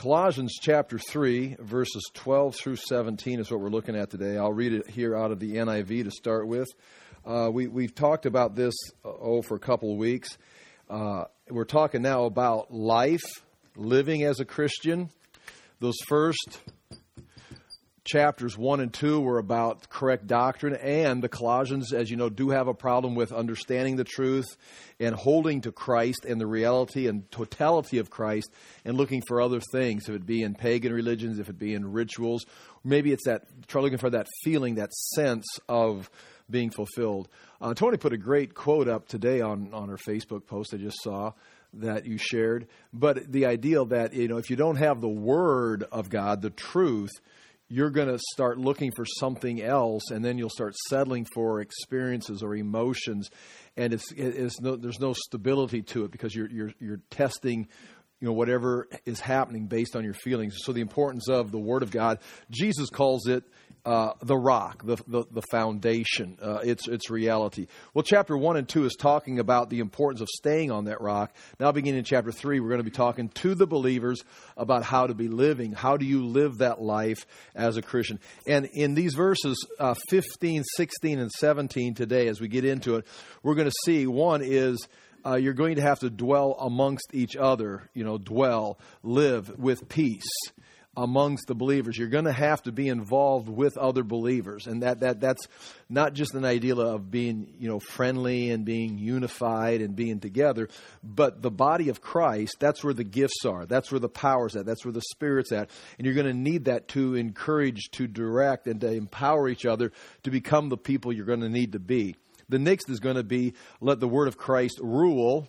Colossians chapter 3, verses 12 through 17 is what we're looking at today. I'll read it here out of the NIV to start with. We've talked about this, for a couple of weeks. We're talking now about life, living as a Christian. Those first chapters 1 and 2 were about correct doctrine, and the Colossians, as you know, do have a problem with understanding the truth and holding to Christ and the reality and totality of Christ and looking for other things, if it be in pagan religions, if it be in rituals. Maybe it's that looking for that feeling, that sense of being fulfilled. Tony put a great quote up today on her Facebook post I just saw that you shared. But the idea that, if you don't have the Word of God, the truth, you're going to start looking for something else, and then you'll start settling for experiences or emotions, and there's no stability to it because you're testing, whatever is happening based on your feelings. So the importance of the Word of God, Jesus calls it the rock, the foundation, its reality. Well, chapter 1 and 2 is talking about the importance of staying on that rock. Now beginning in chapter 3, we're going to be talking to the believers about how to be living. How do you live that life as a Christian? And in these verses 15, 16, and 17 today, as we get into it, we're going to see one is you're going to have to dwell amongst each other, live with peace amongst the believers. You're going to have to be involved with other believers. And that's not just an idea of being, friendly and being unified and being together, but the body of Christ, that's where the gifts are. That's where the power's at. That's where the Spirit's at. And you're going to need that to encourage, to direct, and to empower each other to become the people you're going to need to be. The next is going to be, let the Word of Christ rule.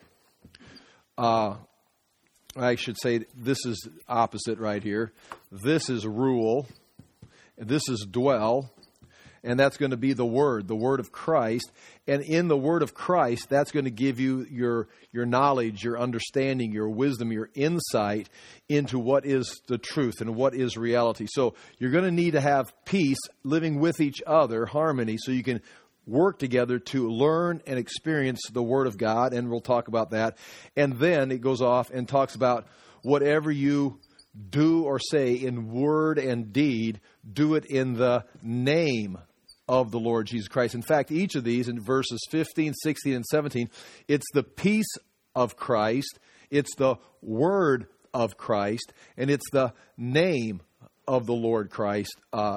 I should say this is opposite right here. This is rule. This is dwell. And that's going to be the Word of Christ. And in the Word of Christ, that's going to give you your knowledge, your understanding, your wisdom, your insight into what is the truth and what is reality. So you're going to need to have peace, living with each other, harmony, so you can work together to learn and experience the Word of God, and we'll talk about that. And then it goes off and talks about whatever you do or say in word and deed, do it in the name of the Lord Jesus Christ. In fact, each of these in verses 15, 16, and 17, it's the peace of Christ, it's the word of Christ, and it's the name of the Lord Christ.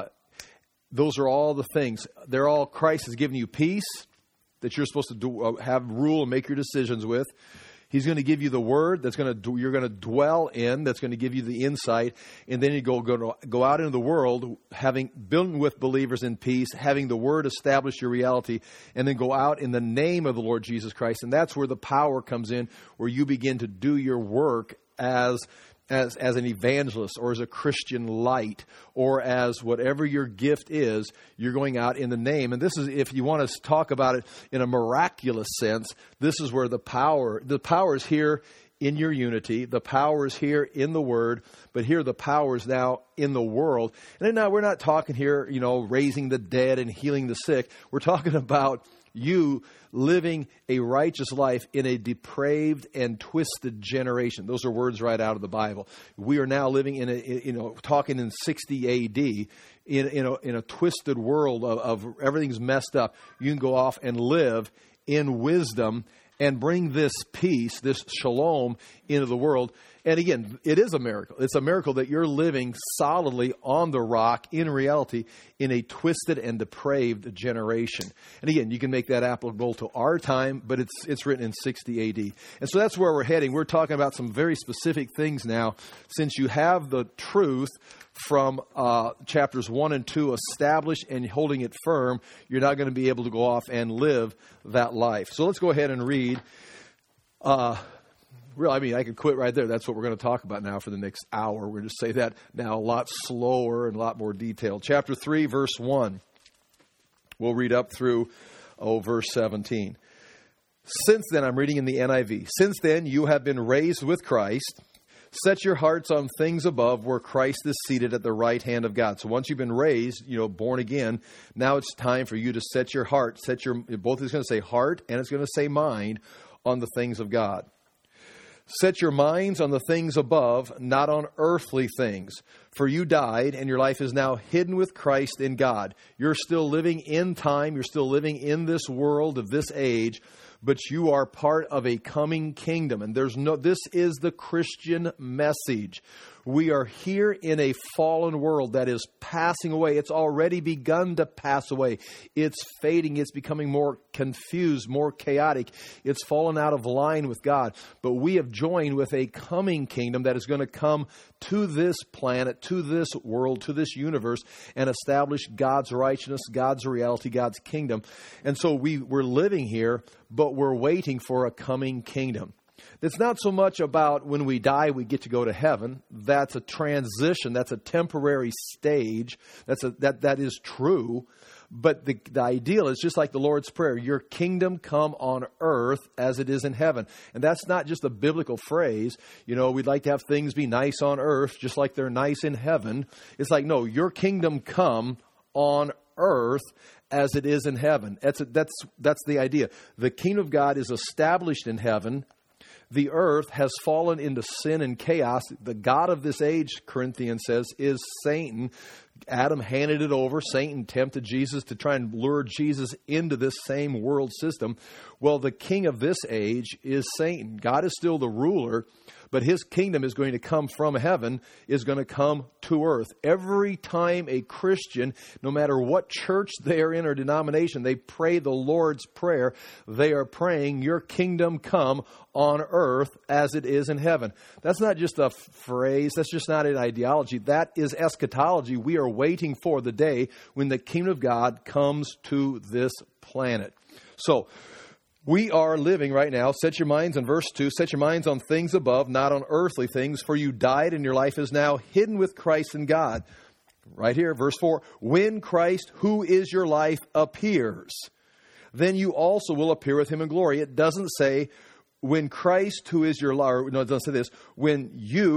Those are all the things. They're all, Christ has given you peace that you're supposed to have rule and make your decisions with. He's going to give you the Word you're going to dwell in, that's going to give you the insight. And then you go out into the world, having been with believers in peace, having the Word establish your reality, and then go out in the name of the Lord Jesus Christ. And that's where the power comes in, where you begin to do your work as an evangelist or as a Christian light or as whatever your gift is, you're going out in the name. And this is, if you want to talk about it in a miraculous sense, this is where the power is here in your unity. The power is here in the Word, but here the power is now in the world. And now we're not talking here, raising the dead and healing the sick. We're talking about you living a righteous life in a depraved and twisted generation. Those are words right out of the Bible. We are now living in talking in 60 AD, in a twisted world of everything's messed up. You can go off and live in wisdom and bring this peace, this shalom into the world. And again, it is a miracle. It's a miracle that you're living solidly on the rock in reality in a twisted and depraved generation. And again, you can make that applicable to our time, but it's written in 60 AD. And so that's where we're heading. We're talking about some very specific things now. Since you have the truth from chapters 1 and 2 established and holding it firm, you're not going to be able to go off and live that life. So let's go ahead and read. I could quit right there. That's what we're going to talk about now for the next hour. We're going to say that now a lot slower and a lot more detailed. Chapter 3, verse 1. We'll read up through verse 17. Since then, I'm reading in the NIV. Since then, you have been raised with Christ. Set your hearts on things above where Christ is seated at the right hand of God. So once you've been raised, born again, now it's time for you to set your heart, both is going to say heart and it's going to say mind on the things of God. Set your minds on the things above, not on earthly things. For you died, and your life is now hidden with Christ in God. You're still living in time. You're still living in this world of this age, but you are part of a coming kingdom. And this is the Christian message. We are here in a fallen world that is passing away. It's already begun to pass away. It's fading. It's becoming more confused, more chaotic. It's fallen out of line with God. But we have joined with a coming kingdom that is going to come to this planet, to this world, to this universe, and establish God's righteousness, God's reality, God's kingdom. And so we're living here, but we're waiting for a coming kingdom. It's not so much about when we die, we get to go to heaven. That's a transition. That's a temporary stage. That is true. But the ideal is just like the Lord's Prayer, your kingdom come on earth as it is in heaven. And that's not just a biblical phrase. You know, we'd like to have things be nice on earth just like they're nice in heaven. It's like, no, your kingdom come on earth as it is in heaven. That's the idea. The kingdom of God is established in heaven. The earth has fallen into sin and chaos. The God of this age, Corinthians says, is Satan. Adam handed it over. Satan tempted Jesus to try and lure Jesus into this same world system. Well, the king of this age is Satan. God is still the ruler, but his kingdom is going to come from heaven, is going to come to earth. Every time a Christian, no matter what church they are in or denomination, they pray the Lord's Prayer, they are praying, your kingdom come on earth as it is in heaven. That's not just a phrase. That's just not an ideology. That is eschatology. We are waiting for the day when the kingdom of God comes to this planet. So, we are living right now, set your minds in verse 2, set your minds on things above, not on earthly things, for you died and your life is now hidden with Christ in God. Right here, verse 4, when Christ, who is your life, appears, then you also will appear with him in glory. It doesn't say, when Christ, who is your life, no, it doesn't say this, when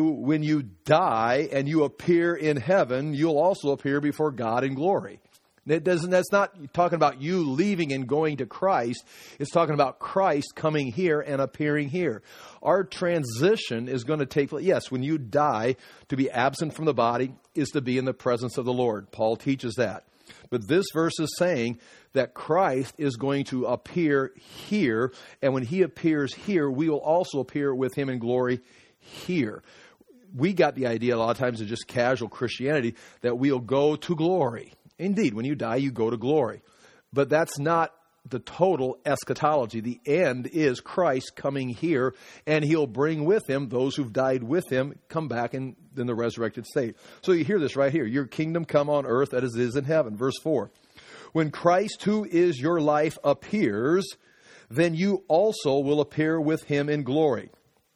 you die and you appear in heaven, you'll also appear before God in glory. That's not talking about you leaving and going to Christ. It's talking about Christ coming here and appearing here. Our transition is going to take place. Yes, when you die, to be absent from the body is to be in the presence of the Lord. Paul teaches that. But this verse is saying that Christ is going to appear here. And when he appears here, we will also appear with him in glory here. We got the idea a lot of times of just casual Christianity that we'll go to glory. Indeed, when you die, you go to glory. But that's not the total eschatology. The end is Christ coming here, and he'll bring with him those who've died with him, come back in the resurrected state. So you hear this right here. Your kingdom come on earth as it is in heaven. Verse 4. When Christ, who is your life, appears, then you also will appear with him in glory.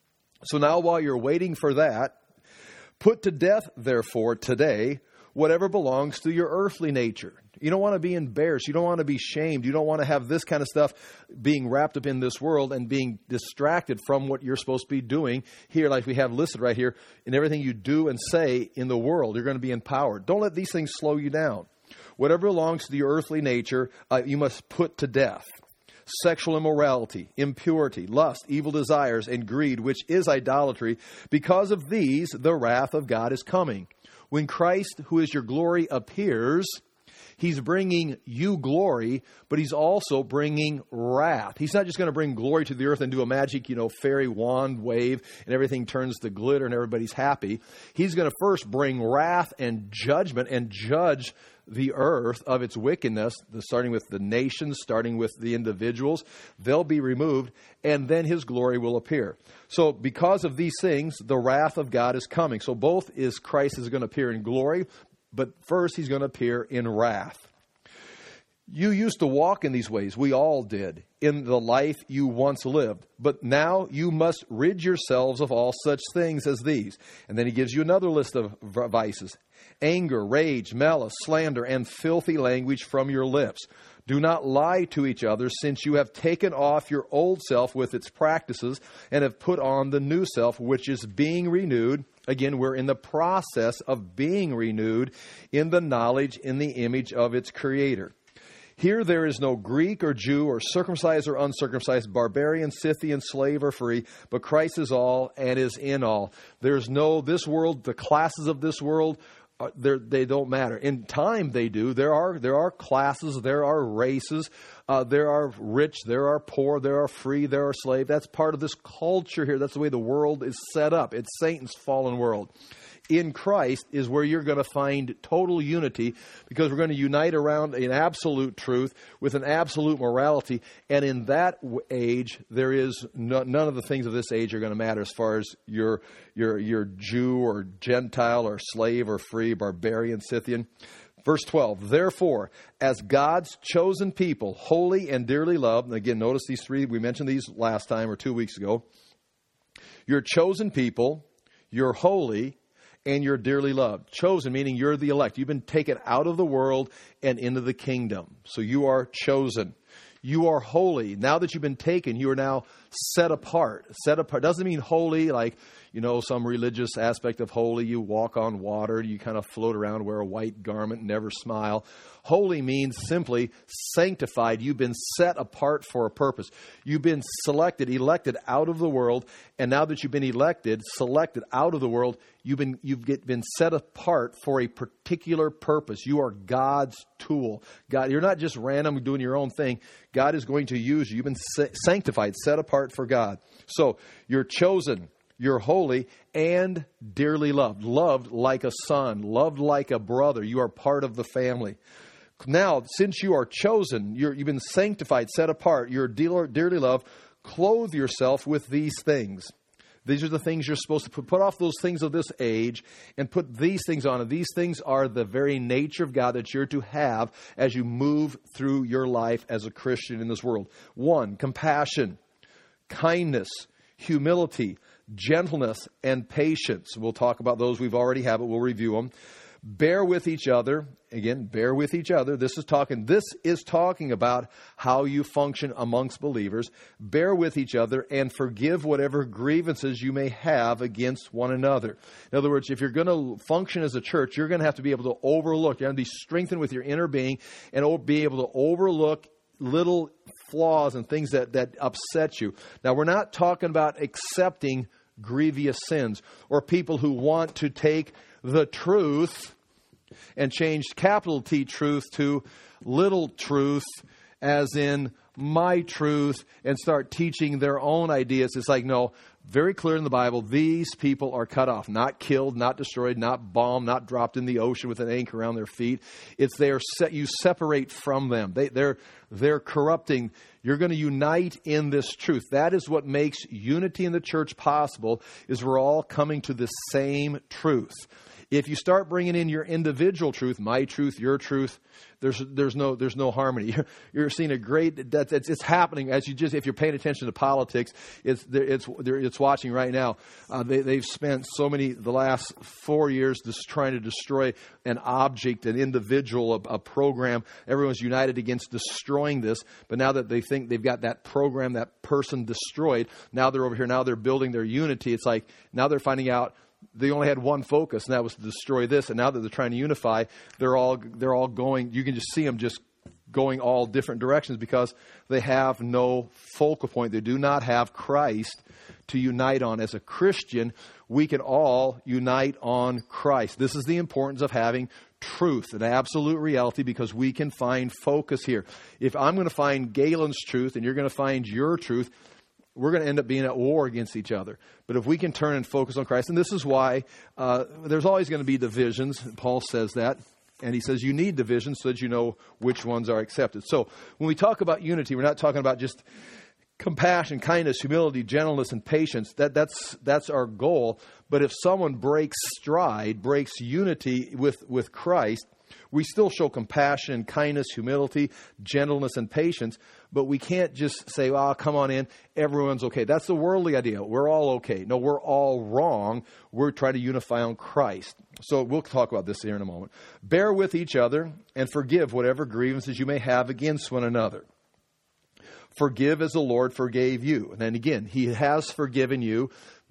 So now while you're waiting for that, put to death, therefore, today, whatever belongs to your earthly nature. You don't want to be embarrassed. You don't want to be shamed. You don't want to have this kind of stuff being wrapped up in this world and being distracted from what you're supposed to be doing here, like we have listed right here, in everything you do and say in the world. You're going to be empowered. Don't let these things slow you down. Whatever belongs to your earthly nature, you must put to death. Sexual immorality, impurity, lust, evil desires, and greed, which is idolatry. Because of these, the wrath of God is coming. When Christ, who is your glory, appears, he's bringing you glory, but he's also bringing wrath. He's not just going to bring glory to the earth and do a magic, fairy wand wave and everything turns to glitter and everybody's happy. He's going to first bring wrath and judgment and judge the earth of its wickedness, starting with the nations, starting with the individuals. They'll be removed, and then his glory will appear. So because of these things, the wrath of God is coming. So both is Christ is going to appear in glory, but first he's going to appear in wrath. You used to walk in these ways. We all did in the life you once lived. But now you must rid yourselves of all such things as these. And then he gives you another list of vices. Anger, rage, malice, slander, and filthy language from your lips. Do not lie to each other, since you have taken off your old self with its practices and have put on the new self, which is being renewed. Again, we're in the process of being renewed in the knowledge, in the image of its creator. Here there is no Greek or Jew or circumcised or uncircumcised, barbarian, Scythian, slave or free, but Christ is all and is in all. There's no, this world, the classes of this world, they don't matter. In time they do. There are classes, there are races, there are rich, there are poor, there are free, there are slave. That's part of this culture here. That's the way the world is set up. It's Satan's fallen world. In Christ is where you're going to find total unity, because we're going to unite around an absolute truth with an absolute morality. And in that age, there is none of the things of this age are going to matter as far as your Jew or Gentile or slave or free, barbarian, Scythian. Verse 12, therefore, as God's chosen people, holy and dearly loved, and again, notice these three, we mentioned these last time or 2 weeks ago. You're chosen people, you're holy, and you're dearly loved. Chosen, meaning you're the elect. You've been taken out of the world and into the kingdom. So you are chosen. You are holy. Now that you've been taken, you are now set apart. Set apart doesn't mean holy like, some religious aspect of holy. You walk on water, you kind of float around, wear a white garment, never smile. Holy means simply sanctified. You've been set apart for a purpose. You've been selected, elected out of the world, and now that you've been elected, selected out of the world, you've been set apart for a particular purpose. You are God's tool. God, you're not just random doing your own thing. God is going to use you. You've been sanctified, set apart for God. So you're chosen. You're holy and dearly loved. Loved like a son. Loved like a brother. You are part of the family. Now, since you are chosen, you've been sanctified, set apart, you're dearly loved, clothe yourself with these things. These are the things you're supposed to put off those things of this age and put these things on. And these things are the very nature of God that you're to have as you move through your life as a Christian in this world. 1, compassion, kindness, humility, gentleness, and patience. We'll talk about those. We've already have it. We'll review them. Bear with each other. Again, bear with each other. This is talking about how you function amongst believers. Bear with each other and forgive whatever grievances you may have against one another. In other words, if you're going to function as a church, you're going to have to be able to overlook. You're going to be strengthened with your inner being and be able to overlook little flaws and things that upset you. Now, we're not talking about accepting grievous sins or people who want to take the truth and change capital T truth to little truth, as in my truth, and start teaching their own ideas. It's like, no, very clear in the Bible, these people are cut off, not killed, not destroyed, not bombed, not dropped in the ocean with an anchor around their feet. It's you separate from them. They're corrupting. You're going to unite in this truth. That is what makes unity in the church possible, is we're all coming to the same truth. If you start bringing in your individual truth, my truth, your truth, there's no harmony. You're seeing it's happening if you're paying attention to politics. It's watching right now. They've spent the last 4 years just trying to destroy an object, an individual, a program. Everyone's united against destroying this. But now that they think they've got that program, that person destroyed, now they're over here. Now they're building their unity. It's like now they're finding out they only had one focus, and that was to destroy this. And now that they're trying to unify, they're all going. You can just see them just going all different directions because they have no focal point. They do not have Christ to unite on. As a Christian, we can all unite on Christ. This is the importance of having truth, an absolute reality, because we can find focus here. If I'm going to find Galen's truth and you're going to find your truth, we're going to end up being at war against each other. But if we can turn and focus on Christ, and this is why there's always going to be divisions. Paul says that. And he says you need divisions so that you know which ones are accepted. So when we talk about unity, we're not talking about just compassion, kindness, humility, gentleness, and patience. That's our goal. But if someone breaks unity with Christ, we still show compassion, kindness, humility, gentleness, and patience. But we can't just say, come on in, everyone's okay. That's the worldly idea. We're all okay. No, we're all wrong. We're trying to unify on Christ. So we'll talk about this here in a moment. Bear with each other and forgive whatever grievances you may have against one another. Forgive as the Lord forgave you. And then again, He has forgiven you,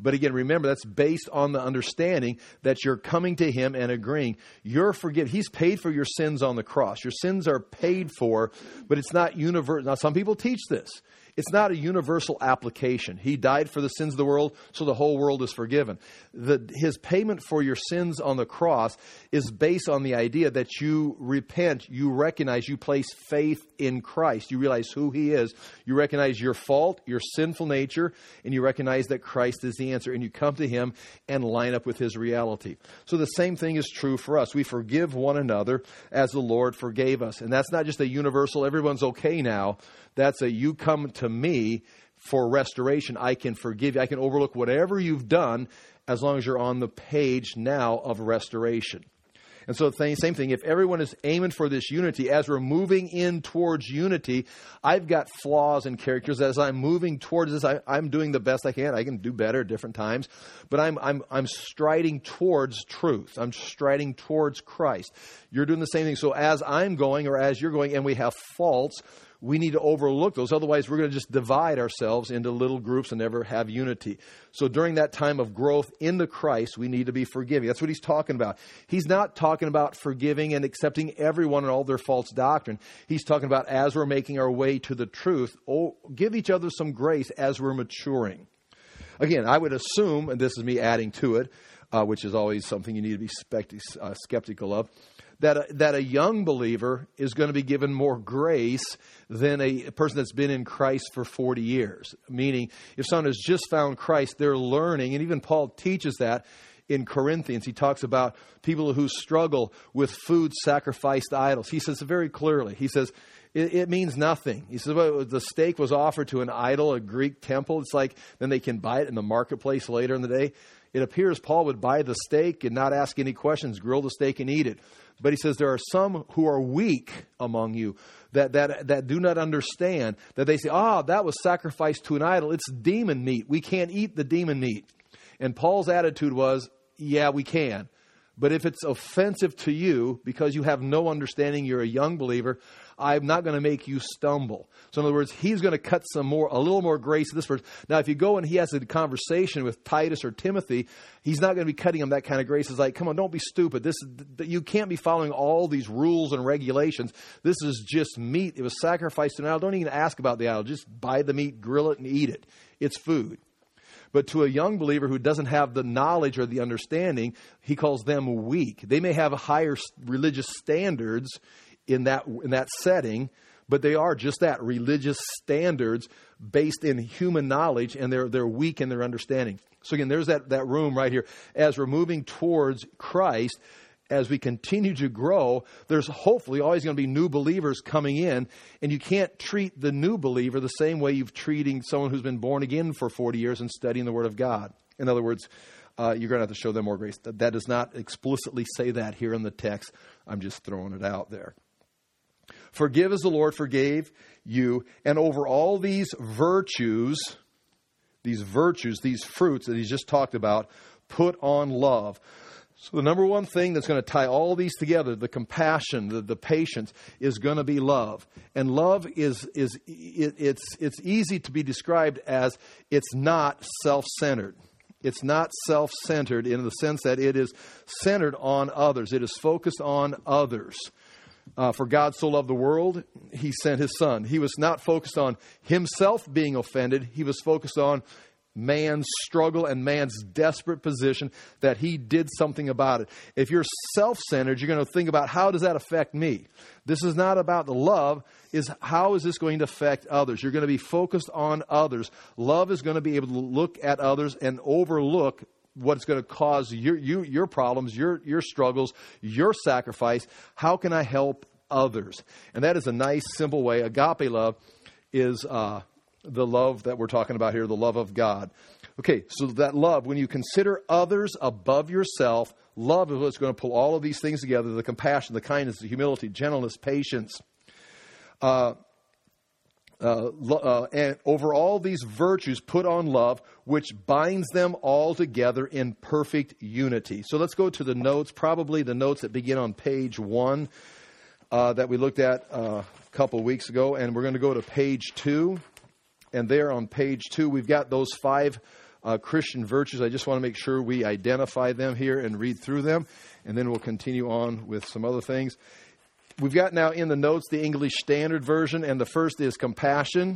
But again, remember, that's based on the understanding that you're coming to Him and agreeing. You're forgiven. He's paid for your sins on the cross. Your sins are paid for, but it's not universal. Now, some people teach this. It's not a universal application. He died for the sins of the world, so the whole world is forgiven. His payment for your sins on the cross is based on the idea that you repent, you recognize, you place faith in Christ. You realize who He is. You recognize your fault, your sinful nature, and you recognize that Christ is the answer. And you come to Him and line up with His reality. So the same thing is true for us. We forgive one another as the Lord forgave us. And that's not just a universal, everyone's okay now. That's a you come to me for restoration. I can forgive you. I can overlook whatever you've done as long as you're on the page now of restoration. And so the same thing, if everyone is aiming for this unity, as we're moving in towards unity, I've got flaws and characters. As I'm moving towards this, I'm doing the best I can. I can do better at different times. But I'm striding towards truth. I'm striding towards Christ. You're doing the same thing. So as I'm going or as you're going and we have faults, we need to overlook those. Otherwise, we're going to just divide ourselves into little groups and never have unity. So during that time of growth into Christ, we need to be forgiving. That's what he's talking about. He's not talking about forgiving and accepting everyone and all their false doctrine. He's talking about as we're making our way to the truth, give each other some grace as we're maturing. Again, I would assume, and this is me adding to it, which is always something you need to be skeptical of, that a young believer is going to be given more grace than a person that's been in Christ for 40 years. Meaning, if someone has just found Christ, they're learning, and even Paul teaches that in Corinthians. He talks about people who struggle with food sacrificed to idols. He says very clearly, he says, it means nothing. He says, well, the steak was offered to an idol, a Greek temple. It's like, then they can buy it in the marketplace later in the day. It appears Paul would buy the steak and not ask any questions, grill the steak and eat it. But he says there are some who are weak among you that do not understand, that they say, that was sacrificed to an idol. It's demon meat. We can't eat the demon meat. And Paul's attitude was, yeah, we can. But if it's offensive to you because you have no understanding, you're a young believer, I'm not going to make you stumble. So in other words, he's going to cut a little more grace to this person. Now, if you go and he has a conversation with Titus or Timothy, he's not going to be cutting him that kind of grace. It's like, come on, don't be stupid. You can't be following all these rules and regulations. This is just meat. It was sacrificed to an idol. Don't even ask about the idol. Just buy the meat, grill it, and eat it. It's food. But to a young believer who doesn't have the knowledge or the understanding, he calls them weak. They may have higher religious standards in that setting, but they are just that, religious standards based in human knowledge, and they're weak in their understanding. So again, there's that room right here. As we're moving towards Christ, as we continue to grow, there's hopefully always going to be new believers coming in, and you can't treat the new believer the same way you've treating someone who's been born again for 40 years and studying the Word of God. In other words, you're going to have to show them more grace. That does not explicitly say that here in the text. I'm just throwing it out there. Forgive as the Lord forgave you, and over all these virtues, these fruits that he's just talked about, put on love. So the number one thing that's going to tie all these together, the compassion, the patience, is going to be love. And love it's easy to be described as it's not self-centered. It's not self-centered in the sense that it is centered on others. It is focused on others. For God so loved the world, he sent his son. He was not focused on himself being offended. He was focused on man's struggle and man's desperate position that he did something about it. If you're self-centered, you're going to think about, how does that affect me? This is not about the love, is how is this going to affect others? You're going to be focused on others. Love is going to be able to look at others and overlook what's going to cause your problems, your struggles, your sacrifice. How can I help others? And that is a nice, simple way. Agape love is the love that we're talking about here, the love of God. Okay, so that love, when you consider others above yourself, love is what's going to pull all of these things together: the compassion, the kindness, the humility, gentleness, patience. And over all these virtues, put on love, which binds them all together in perfect unity. So let's go to the notes, probably the notes that begin on page 1 that we looked at a couple of weeks ago. And we're going to go to page 2. And there on page 2, we've got those 5 Christian virtues. I just want to make sure we identify them here and read through them, and then we'll continue on with some other things. We've got now in the notes the English Standard Version, and the first is compassion.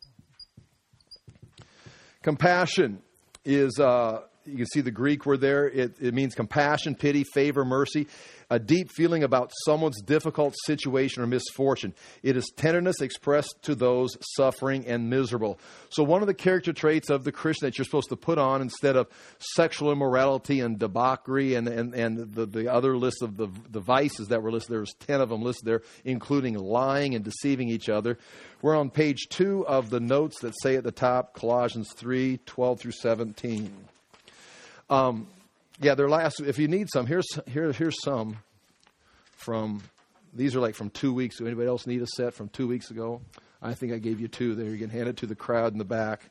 Compassion is, you can see the Greek word there. It means compassion, pity, favor, mercy, a deep feeling about someone's difficult situation or misfortune. It is tenderness expressed to those suffering and miserable. So one of the character traits of the Christian that you're supposed to put on instead of sexual immorality and debauchery and the other list of the vices that were listed, there's 10 of them listed there, including lying and deceiving each other. We're on page 2 of the notes that say at the top, Colossians 3:12 through 17. They're last. If you need some, here's some from. These are like from 2 weeks. Do anybody else need a set from 2 weeks ago? I think I gave you 2 there. You can hand it to the crowd in the back.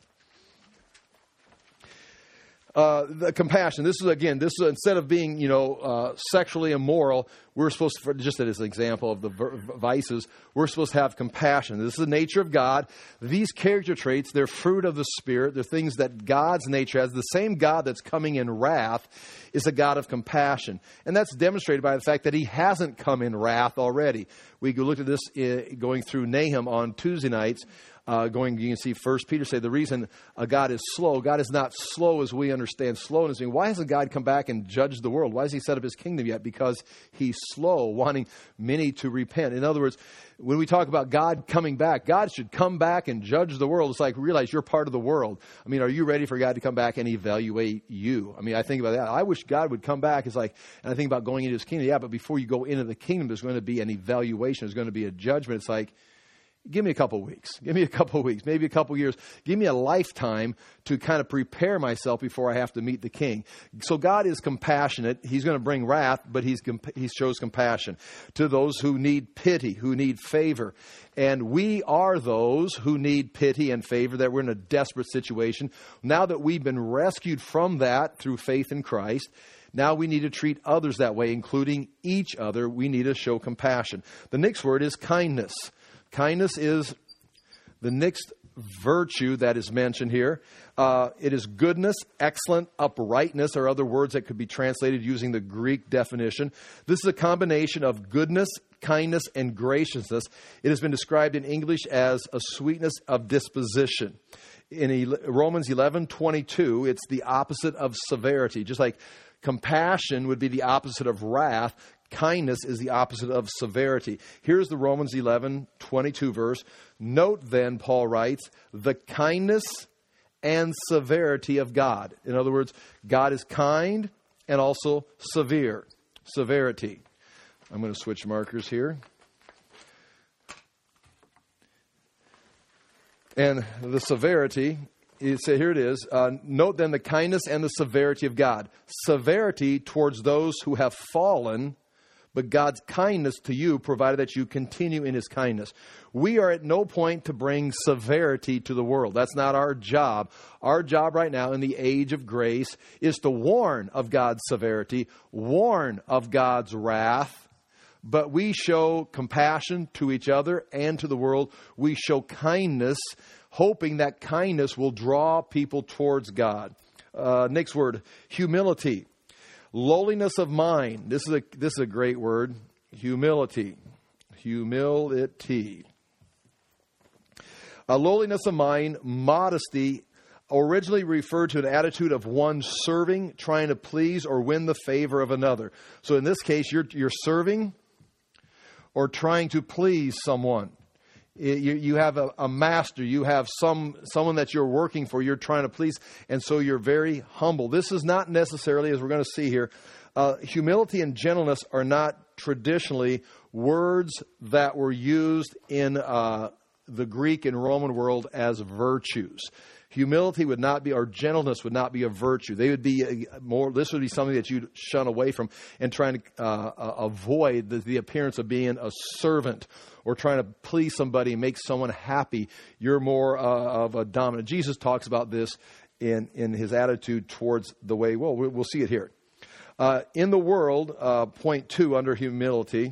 The compassion. This is instead of being, sexually immoral, we're supposed to, just as an example of the vices, we're supposed to have compassion. This is the nature of God. These character traits, they're fruit of the Spirit. They're things that God's nature has. The same God that's coming in wrath is a God of compassion. And that's demonstrated by the fact that He hasn't come in wrath already. We looked at this going through Nahum on Tuesday nights. You can see 1 Peter say the reason God is slow, God is not slow as we understand slowness. Why hasn't God come back and judged the world? Why has He set up His kingdom yet? Because He's slow, wanting many to repent. In other words, when we talk about God coming back, God should come back and judge the world. It's like, realize you're part of the world. I mean, are you ready for God to come back and evaluate you? I mean, I think about that. I wish God would come back. It's like, and I think about going into His kingdom. Yeah, but before you go into the kingdom, there's going to be an evaluation. There's going to be a judgment. It's like, give me a couple weeks. Give me a couple weeks, maybe a couple years. Give me a lifetime to kind of prepare myself before I have to meet the King. So God is compassionate. He's going to bring wrath, but He shows compassion to those who need pity, who need favor. And we are those who need pity and favor, that we're in a desperate situation. Now that we've been rescued from that through faith in Christ, now we need to treat others that way, including each other. We need to show compassion. The next word is kindness. Kindness is the next virtue that is mentioned here. It is goodness, excellent, uprightness, or other words that could be translated using the Greek definition. This is a combination of goodness, kindness, and graciousness. It has been described in English as a sweetness of disposition. In Romans 11:22, it's the opposite of severity. Just like compassion would be the opposite of wrath, kindness is the opposite of severity. Here's the Romans 11:22 verse. Note then, Paul writes, the kindness and severity of God. In other words, God is kind and also severe. Severity. I'm going to switch markers here. And the severity, here it is. Note then the kindness and the severity of God. Severity towards those who have fallen, but God's kindness to you, provided that you continue in His kindness. We are at no point to bring severity to the world. That's not our job. Our job right now in the age of grace is to warn of God's severity, warn of God's wrath, but we show compassion to each other and to the world. We show kindness, hoping that kindness will draw people towards God. Next word, humility. Lowliness of mind. This is a great word. Humility. Humility. Lowliness of mind, modesty, originally referred to an attitude of one serving, trying to please or win the favor of another. So in this case, you're serving or trying to please someone. You have a master. You have someone that you're working for. You're trying to please, and so you're very humble. This is not necessarily, as we're going to see here, humility and gentleness are not traditionally words that were used in the Greek and Roman world as virtues. Humility would not be, or gentleness would not be a virtue. They would be more. This would be something that you'd shun away from, and trying to avoid the appearance of being a servant or trying to please somebody and make someone happy. You're more of a dominant. Jesus talks about this in His attitude towards the way. Well, we'll see it here. In the world, point 2 under humility.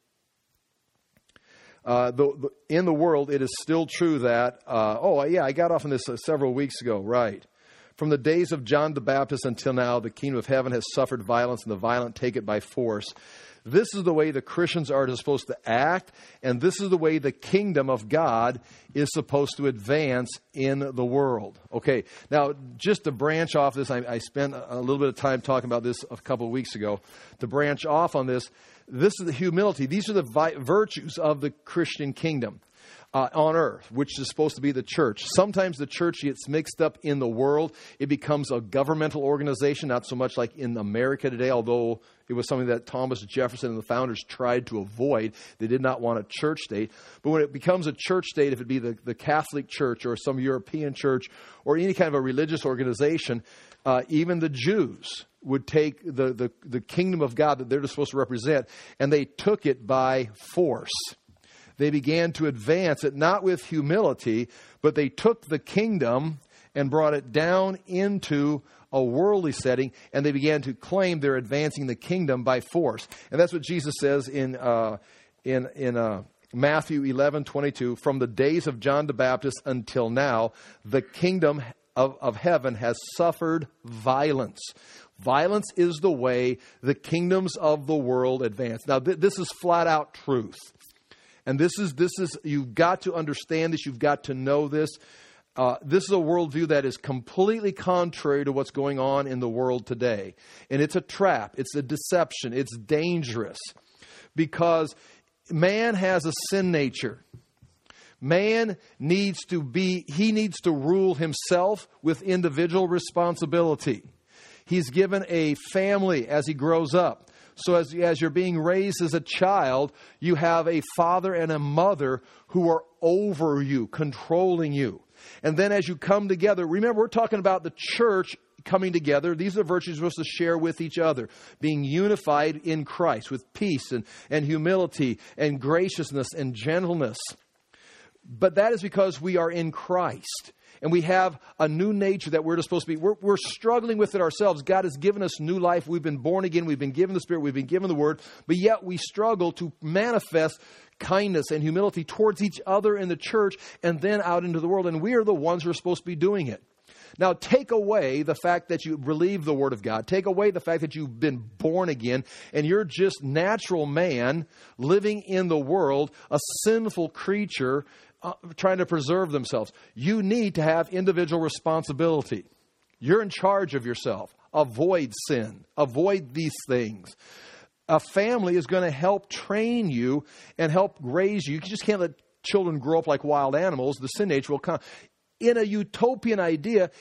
In the world, it is still true that, I got off on this several weeks ago, right. From the days of John the Baptist until now, the kingdom of heaven has suffered violence, and the violent take it by force. This is the way the Christians are supposed to act, and this is the way the kingdom of God is supposed to advance in the world. Okay, now just to branch off this, I spent a little bit of time talking about this a couple of weeks ago. To branch off on this, this is the humility. These are the virtues of the Christian kingdom. On earth, which is supposed to be the church. Sometimes the church gets mixed up in the world. It becomes a governmental organization, not so much like in America today, although it was something that Thomas Jefferson and the founders tried to avoid. They did not want a church state. But when it becomes a church state, if it be the Catholic Church or some European church or any kind of a religious organization, even the Jews would take the kingdom of God that they're supposed to represent, and they took it by force. They began to advance it, not with humility, but they took the kingdom and brought it down into a worldly setting, and they began to claim they're advancing the kingdom by force. And that's what Jesus says in Matthew 11:22. From the days of John the Baptist until now, the kingdom of heaven has suffered violence. Violence is the way the kingdoms of the world advance. Now, this is flat out truth. And this is you've got to understand this. You've got to know this. This is a worldview that is completely contrary to what's going on in the world today. And it's a trap. It's a deception. It's dangerous because man has a sin nature. Man needs to rule himself with individual responsibility. He's given a family as he grows up. So as you're being raised as a child, you have a father and a mother who are over you, controlling you. And then as you come together, remember, we're talking about the church coming together. These are virtues we're supposed to share with each other. Being unified in Christ with peace and humility and graciousness and gentleness. But that is because we are in Christ. And we have a new nature that we're supposed to be. We're struggling with it ourselves. God has given us new life. We've been born again. We've been given the Spirit. We've been given the Word. But yet we struggle to manifest kindness and humility towards each other in the church and then out into the world. And we are the ones who are supposed to be doing it. Now, take away the fact that you believe the Word of God. Take away the fact that you've been born again and you're just natural man living in the world, a sinful creature trying to preserve themselves. You need to have individual responsibility. You're in charge of yourself. Avoid sin. Avoid these things. A family is going to help train you and help raise you. You just can't let children grow up like wild animals. The sin nature will come. In a utopian idea,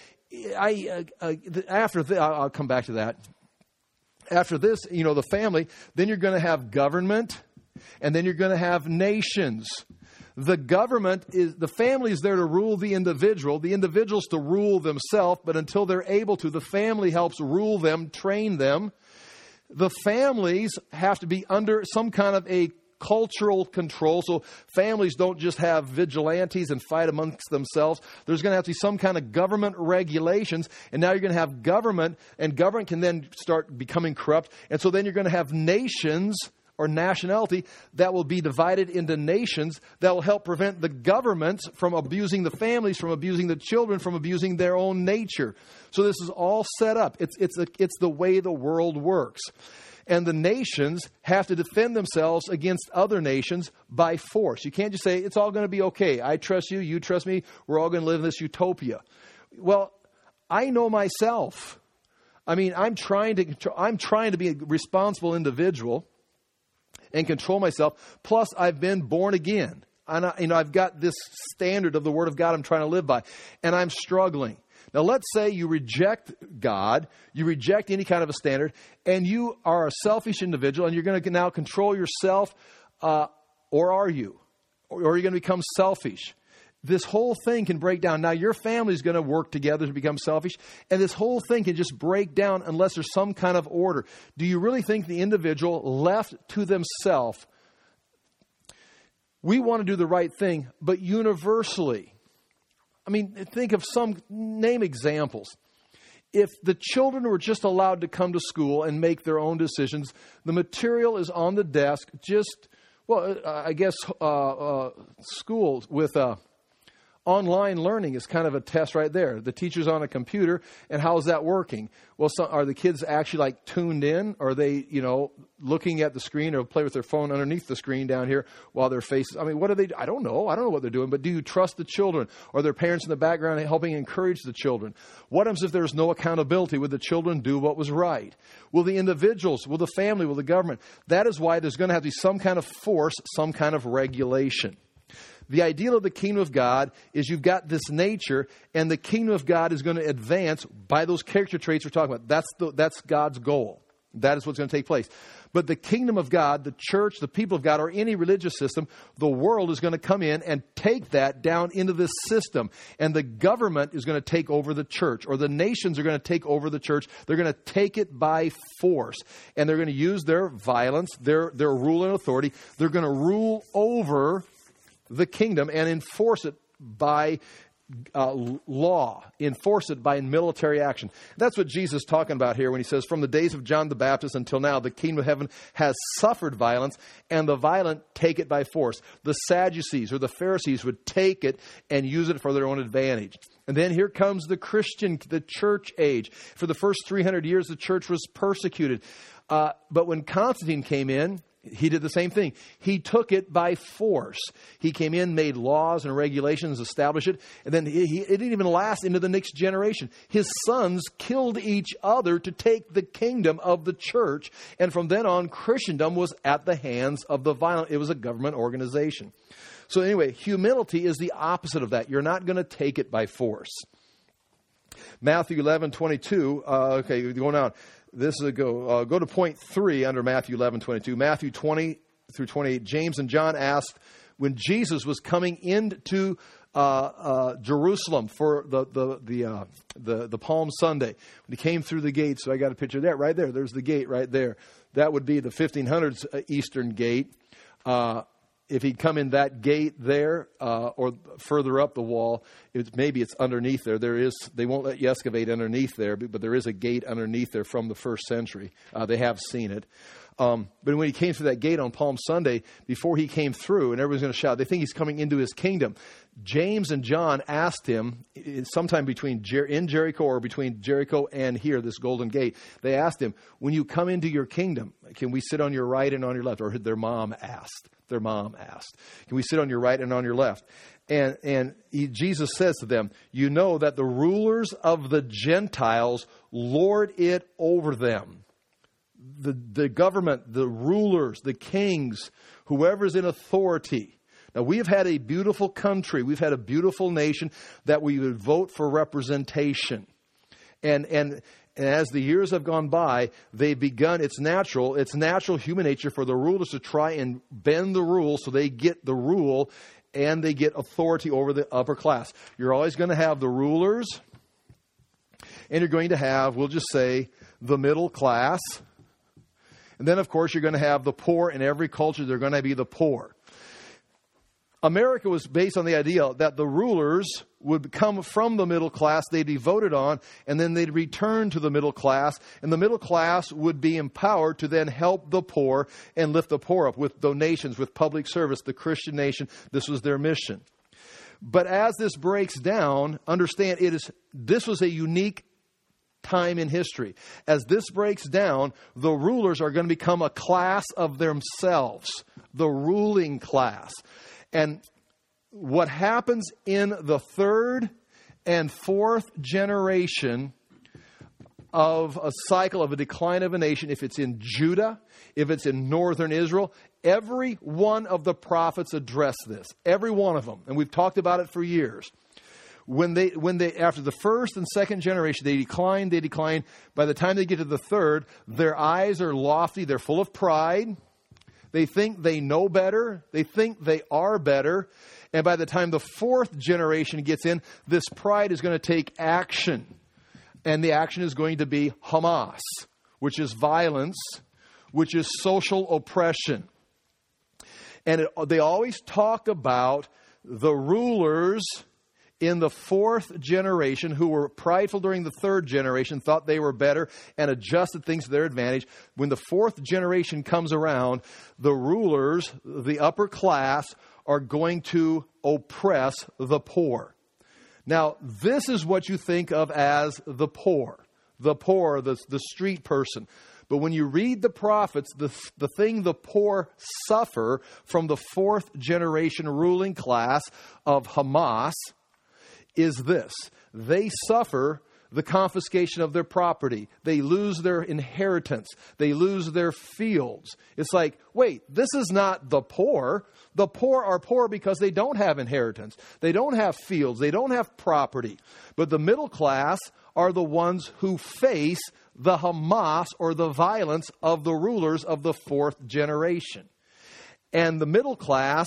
I'll come back to that. After this, the family, then you're going to have government, and then you're going to have nations. The family is there to rule the individual's to rule themselves, but until they're able to, the family helps rule them, train them. The families have to be under some kind of a cultural control, so families don't just have vigilantes and fight amongst themselves. There's going to have to be some kind of government regulations, and now you're going to have government, and government can then start becoming corrupt, and so then you're going to have nations or nationality that will be divided into nations that will help prevent the governments from abusing the families, from abusing the children, from abusing their own nature. So this is all set up. It's the way the world works. And the nations have to defend themselves against other nations by force. You can't just say, it's all going to be okay. I trust you, you trust me, we're all going to live in this utopia. Well, I know myself. I mean, I'm trying to be a responsible individual and control myself. Plus, I've been born again. And I've got this standard of the Word of God I'm trying to live by. And I'm struggling. Now, let's say you reject God, you reject any kind of a standard, and you are a selfish individual, and you're going to now control yourself, or are you? Or are you going to become selfish? This whole thing can break down. Now, your family is going to work together to become selfish, and this whole thing can just break down unless there's some kind of order. Do you really think the individual left to themselves, we want to do the right thing, but universally? I mean, name examples. If the children were just allowed to come to school and make their own decisions, the material is on the desk, schools with on Online learning is kind of a test right there. The teacher's on a computer, and how is that working? Well, are the kids actually like tuned in? Or are they, looking at the screen or play with their phone underneath the screen down here while their faces? I mean, what are they? I don't know. I don't know what they're doing. But do you trust the children? Or their parents in the background helping encourage the children? What happens if there's no accountability? Would the children do what was right? Will the individuals, will the family, will the government? That is why there's going to have to be some kind of force, some kind of regulation. The ideal of the kingdom of God is you've got this nature, and the kingdom of God is going to advance by those character traits we're talking about. That's God's goal. That is what's going to take place. But the kingdom of God, the church, the people of God, or any religious system, the world is going to come in and take that down into this system. And the government is going to take over the church, or the nations are going to take over the church. They're going to take it by force. And they're going to use their violence, their rule and authority. They're going to rule over the kingdom and enforce it by law, enforce it by military action. That's what Jesus is talking about here when he says, from the days of John the Baptist until now, the kingdom of heaven has suffered violence, and the violent take it by force. The Sadducees or the Pharisees would take it and use it for their own advantage. And then here comes the church age. For the first 300 years, the church was persecuted. But when Constantine came in, he did the same thing. He took it by force. He came in, made laws and regulations, established it, and then it didn't even last into the next generation. His sons killed each other to take the kingdom of the church, and from then on, Christendom was at the hands of the violent. It was a government organization. So anyway, humility is the opposite of that. You're not going to take it by force. Matthew 11:22. Okay, going on. This is go to point 3 under Matthew 11:22. Matthew 20 through 28. James and John asked when Jesus was coming into Jerusalem for the Palm Sunday. When he came through the gate, so I got a picture of that right there. There's the gate right there. That would be the 1500s Eastern Gate. If he'd come in that gate there or further up the wall, maybe it's underneath there. They won't let you excavate underneath there, but there is a gate underneath there from the first century. They have seen it. But when he came through that gate on Palm Sunday, before he came through, and everyone's going to shout, they think he's coming into his kingdom. James and John asked him, sometime in Jericho or between Jericho and here, this Golden Gate, they asked him, when you come into your kingdom, can we sit on your right and on your left? Or their mom asked. Can we sit on your right and on your left? And Jesus says to them, you know that the rulers of the Gentiles lord it over them. The government, the rulers, the kings, whoever's in authority. Now, we have had a beautiful country. We've had a beautiful nation that we would vote for representation. And as the years have gone by, they've begun, it's natural human nature for the rulers to try and bend the rules so they get the rule and they get authority over the upper class. You're always going to have the rulers, and you're going to have, we'll just say, the middle class. And then, of course, you're going to have the poor. In every culture, they're going to be the poor. America was based on the idea that the rulers would come from the middle class, they'd be voted on, and then they'd return to the middle class, and the middle class would be empowered to then help the poor and lift the poor up with donations, with public service, the Christian nation. This was their mission. But as this breaks down, understand this was a unique time in history. As this breaks down, the rulers are going to become a class of themselves, the ruling class. And what happens in the third and fourth generation of a cycle of a decline of a nation, if it's in Judah, if it's in northern Israel, every one of the prophets address this. Every one of them. And we've talked about it for years. When they after the first and second generation, they decline. By the time they get to the third, their eyes are lofty. They're full of pride. They think they know better. They think they are better. And by the time the fourth generation gets in, this pride is going to take action. And the action is going to be Hamas, which is violence, which is social oppression. And they always talk about the rulers in the fourth generation who were prideful during the third generation, thought they were better, and adjusted things to their advantage. When the fourth generation comes around, the rulers, the upper class, are going to oppress the poor. Now, this is what you think of as the poor, the street person. But when you read the prophets, the thing the poor suffer from the fourth generation ruling class of Hamas is this. They suffer the confiscation of their property. They lose their inheritance. They lose their fields. It's like, wait, this is not the poor. The poor are poor because they don't have inheritance. They don't have fields. They don't have property. But the middle class are the ones who face the Hamas or the violence of the rulers of the fourth generation. And the middle class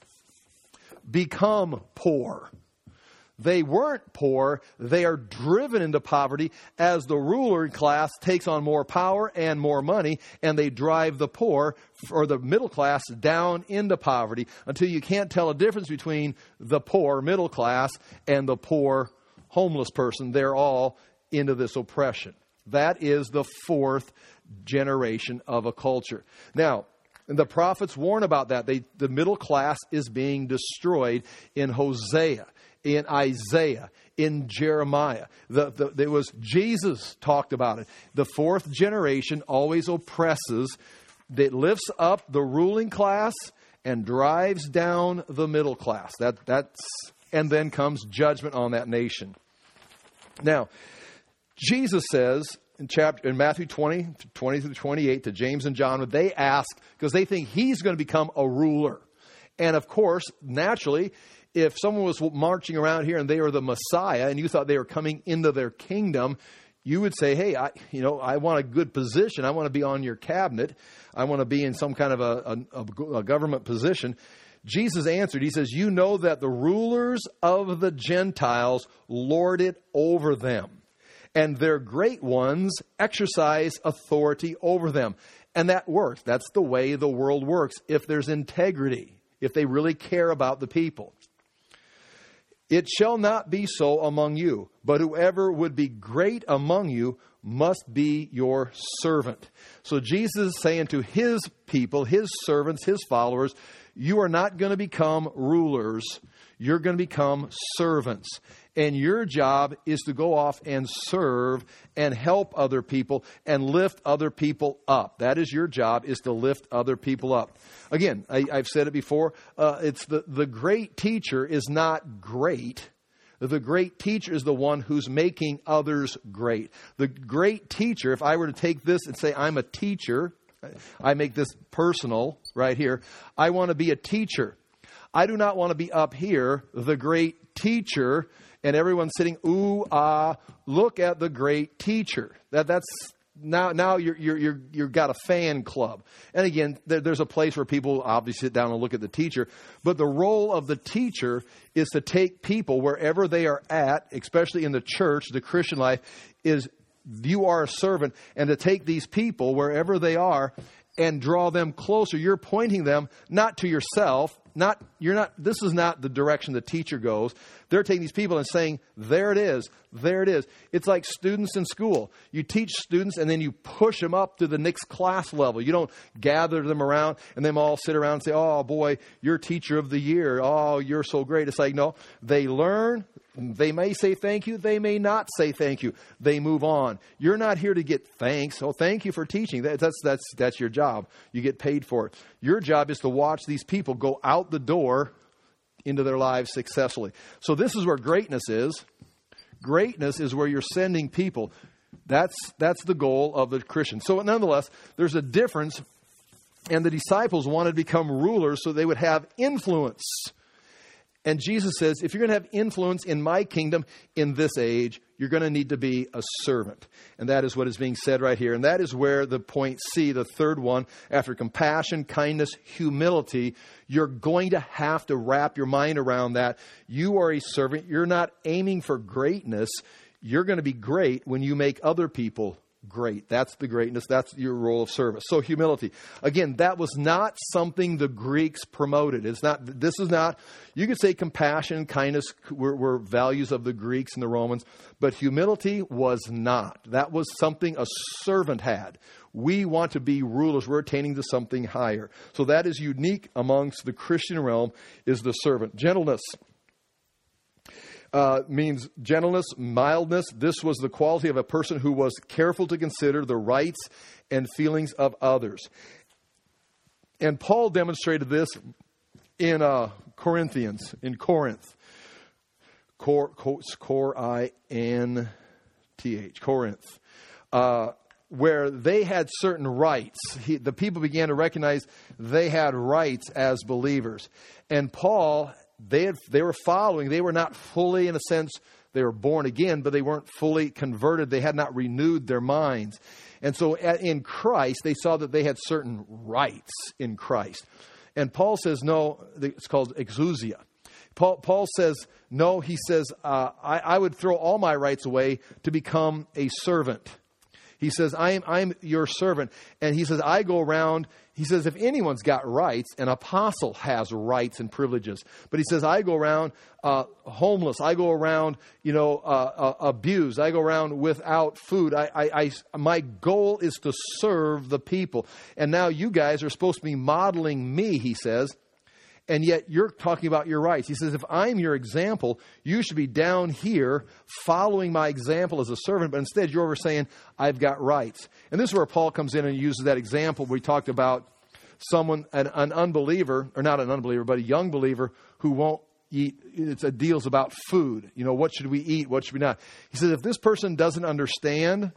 become poor. They weren't poor. They are driven into poverty as the ruling class takes on more power and more money, and they drive the poor or the middle class down into poverty until you can't tell a difference between the poor middle class and the poor homeless person. They're all into this oppression. That is the fourth generation of a culture. Now, the prophets warn about that. The middle class is being destroyed in Hosea, in Isaiah, in Jeremiah. There was Jesus talked about it. The fourth generation always oppresses. That lifts up the ruling class and drives down the middle class. And then comes judgment on that nation. Now, Jesus says in Matthew 20 through 28 to James and John, they ask because they think he's going to become a ruler. And of course, naturally, if someone was marching around here and they were the Messiah and you thought they were coming into their kingdom, you would say, hey, I want a good position. I want to be on your cabinet. I want to be in some kind of a government position. Jesus answered, he says, you know that the rulers of the Gentiles lord it over them, and their great ones exercise authority over them. And that works. That's the way the world works. If there's integrity, if they really care about the people. It shall not be so among you, but whoever would be great among you must be your servant. So Jesus is saying to his people, his servants, his followers, you are not going to become rulers. You're going to become servants. And your job is to go off and serve and help other people and lift other people up. That is your job, is to lift other people up. Again, I've said it before. It's the great teacher is not great. The great teacher is the one who's making others great. The great teacher, if I were to take this and say I'm a teacher, I make this personal right here. I want to be a teacher. I do not want to be up here, the great teacher, and everyone sitting, ooh, ah, look at the great teacher. That's now you've got a fan club. And again, there's a place where people obviously sit down and look at the teacher. But the role of the teacher is to take people wherever they are at, especially in the church, the Christian life, is you are a servant, and to take these people wherever they are and draw them closer. You're pointing them not to yourself. This is not the direction the teacher goes. They're taking these people and saying, there it is, there it is. It's like students in school. You teach students and then you push them up to the next class level. You don't gather them around and them all sit around and say, oh boy, you're teacher of the year. Oh, you're so great. It's like, no, they learn. They may say thank you. They may not say thank you. They move on. You're not here to get thanks. Oh, thank you for teaching. That's your job. You get paid for it. Your job is to watch these people go out the door into their lives successfully. So this is where greatness is. Greatness is where you're sending people. That's the goal of the Christian. So nonetheless, there's a difference. And the disciples wanted to become rulers so they would have influence. And Jesus says, if you're going to have influence in my kingdom in this age, you're going to need to be a servant. And that is what is being said right here. And that is where the point C, the third one, after compassion, kindness, humility, you're going to have to wrap your mind around that. You are a servant. You're not aiming for greatness. You're going to be great when you make other people great. That's the greatness. That's your role of service. So humility. Again, that was not something the Greeks promoted. This is not, you could say compassion, kindness were values of the Greeks and the Romans, but humility was not. That was something a servant had. We want to be rulers. We're attaining to something higher. So that is unique amongst the Christian realm, is the servant. Gentleness. means gentleness, mildness. This was the quality of a person who was careful to consider the rights and feelings of others. And Paul demonstrated this in Corinthians, in Corinth. Corinth, where they had certain rights. The people began to recognize they had rights as believers. And Paul, they were following. They were not fully, in a sense, they were born again, but they weren't fully converted. They had not renewed their minds. And so in Christ, they saw that they had certain rights in Christ. And Paul says, no, it's called exousia. Paul says, no, he says, I would throw all my rights away to become a servant. He says, I'm your servant. And he says, I go around. He says, if anyone's got rights, an apostle has rights and privileges. But he says, I go around homeless. I go around, abused. I go around without food. My goal is to serve the people. And now you guys are supposed to be modeling me, he says. And yet you're talking about your rights. He says, if I'm your example, you should be down here following my example as a servant. But instead, you're over saying, I've got rights. And this is where Paul comes in and uses that example where he talked about someone, an unbeliever, or not an unbeliever, but a young believer who won't eat. It's a deals about food. What should we eat? What should we not? He says, if this person doesn't understand,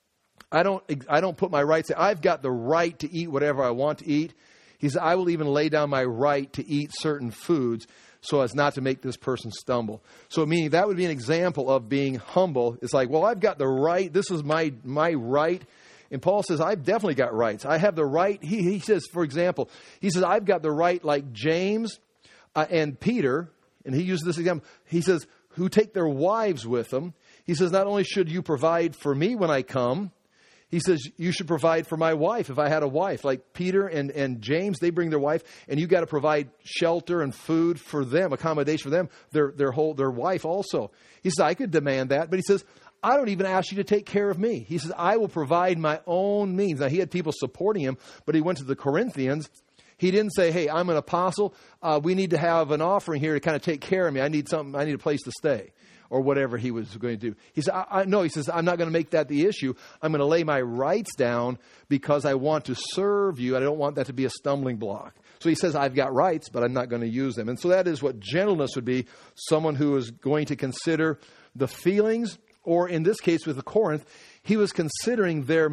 I don't put my rights. I've got the right to eat whatever I want to eat. He said, I will even lay down my right to eat certain foods so as not to make this person stumble. So meaning that would be an example of being humble. It's like, well, I've got the right. This is my right. And Paul says, I've definitely got rights. I have the right. He says, for example, he says, I've got the right like James and Peter. And he uses this example. He says, who take their wives with them. He says, not only should you provide for me when I come, he says, you should provide for my wife if I had a wife. Like Peter and James, they bring their wife, and you got to provide shelter and food for them, accommodation for them, their wife also. He says, I could demand that. But he says, I don't even ask you to take care of me. He says, I will provide my own means. Now, he had people supporting him, but he went to the Corinthians. He didn't say, hey, I'm an apostle. We need to have an offering here to kind of take care of me. I need something. I need a place to stay. Or whatever he was going to do. He said, no, he says, I'm not going to make that the issue. I'm going to lay my rights down because I want to serve you. I don't want that to be a stumbling block. So he says, I've got rights, but I'm not going to use them. And so that is what gentleness would be. Someone who is going to consider the feelings, or in this case with the Corinth, he was considering their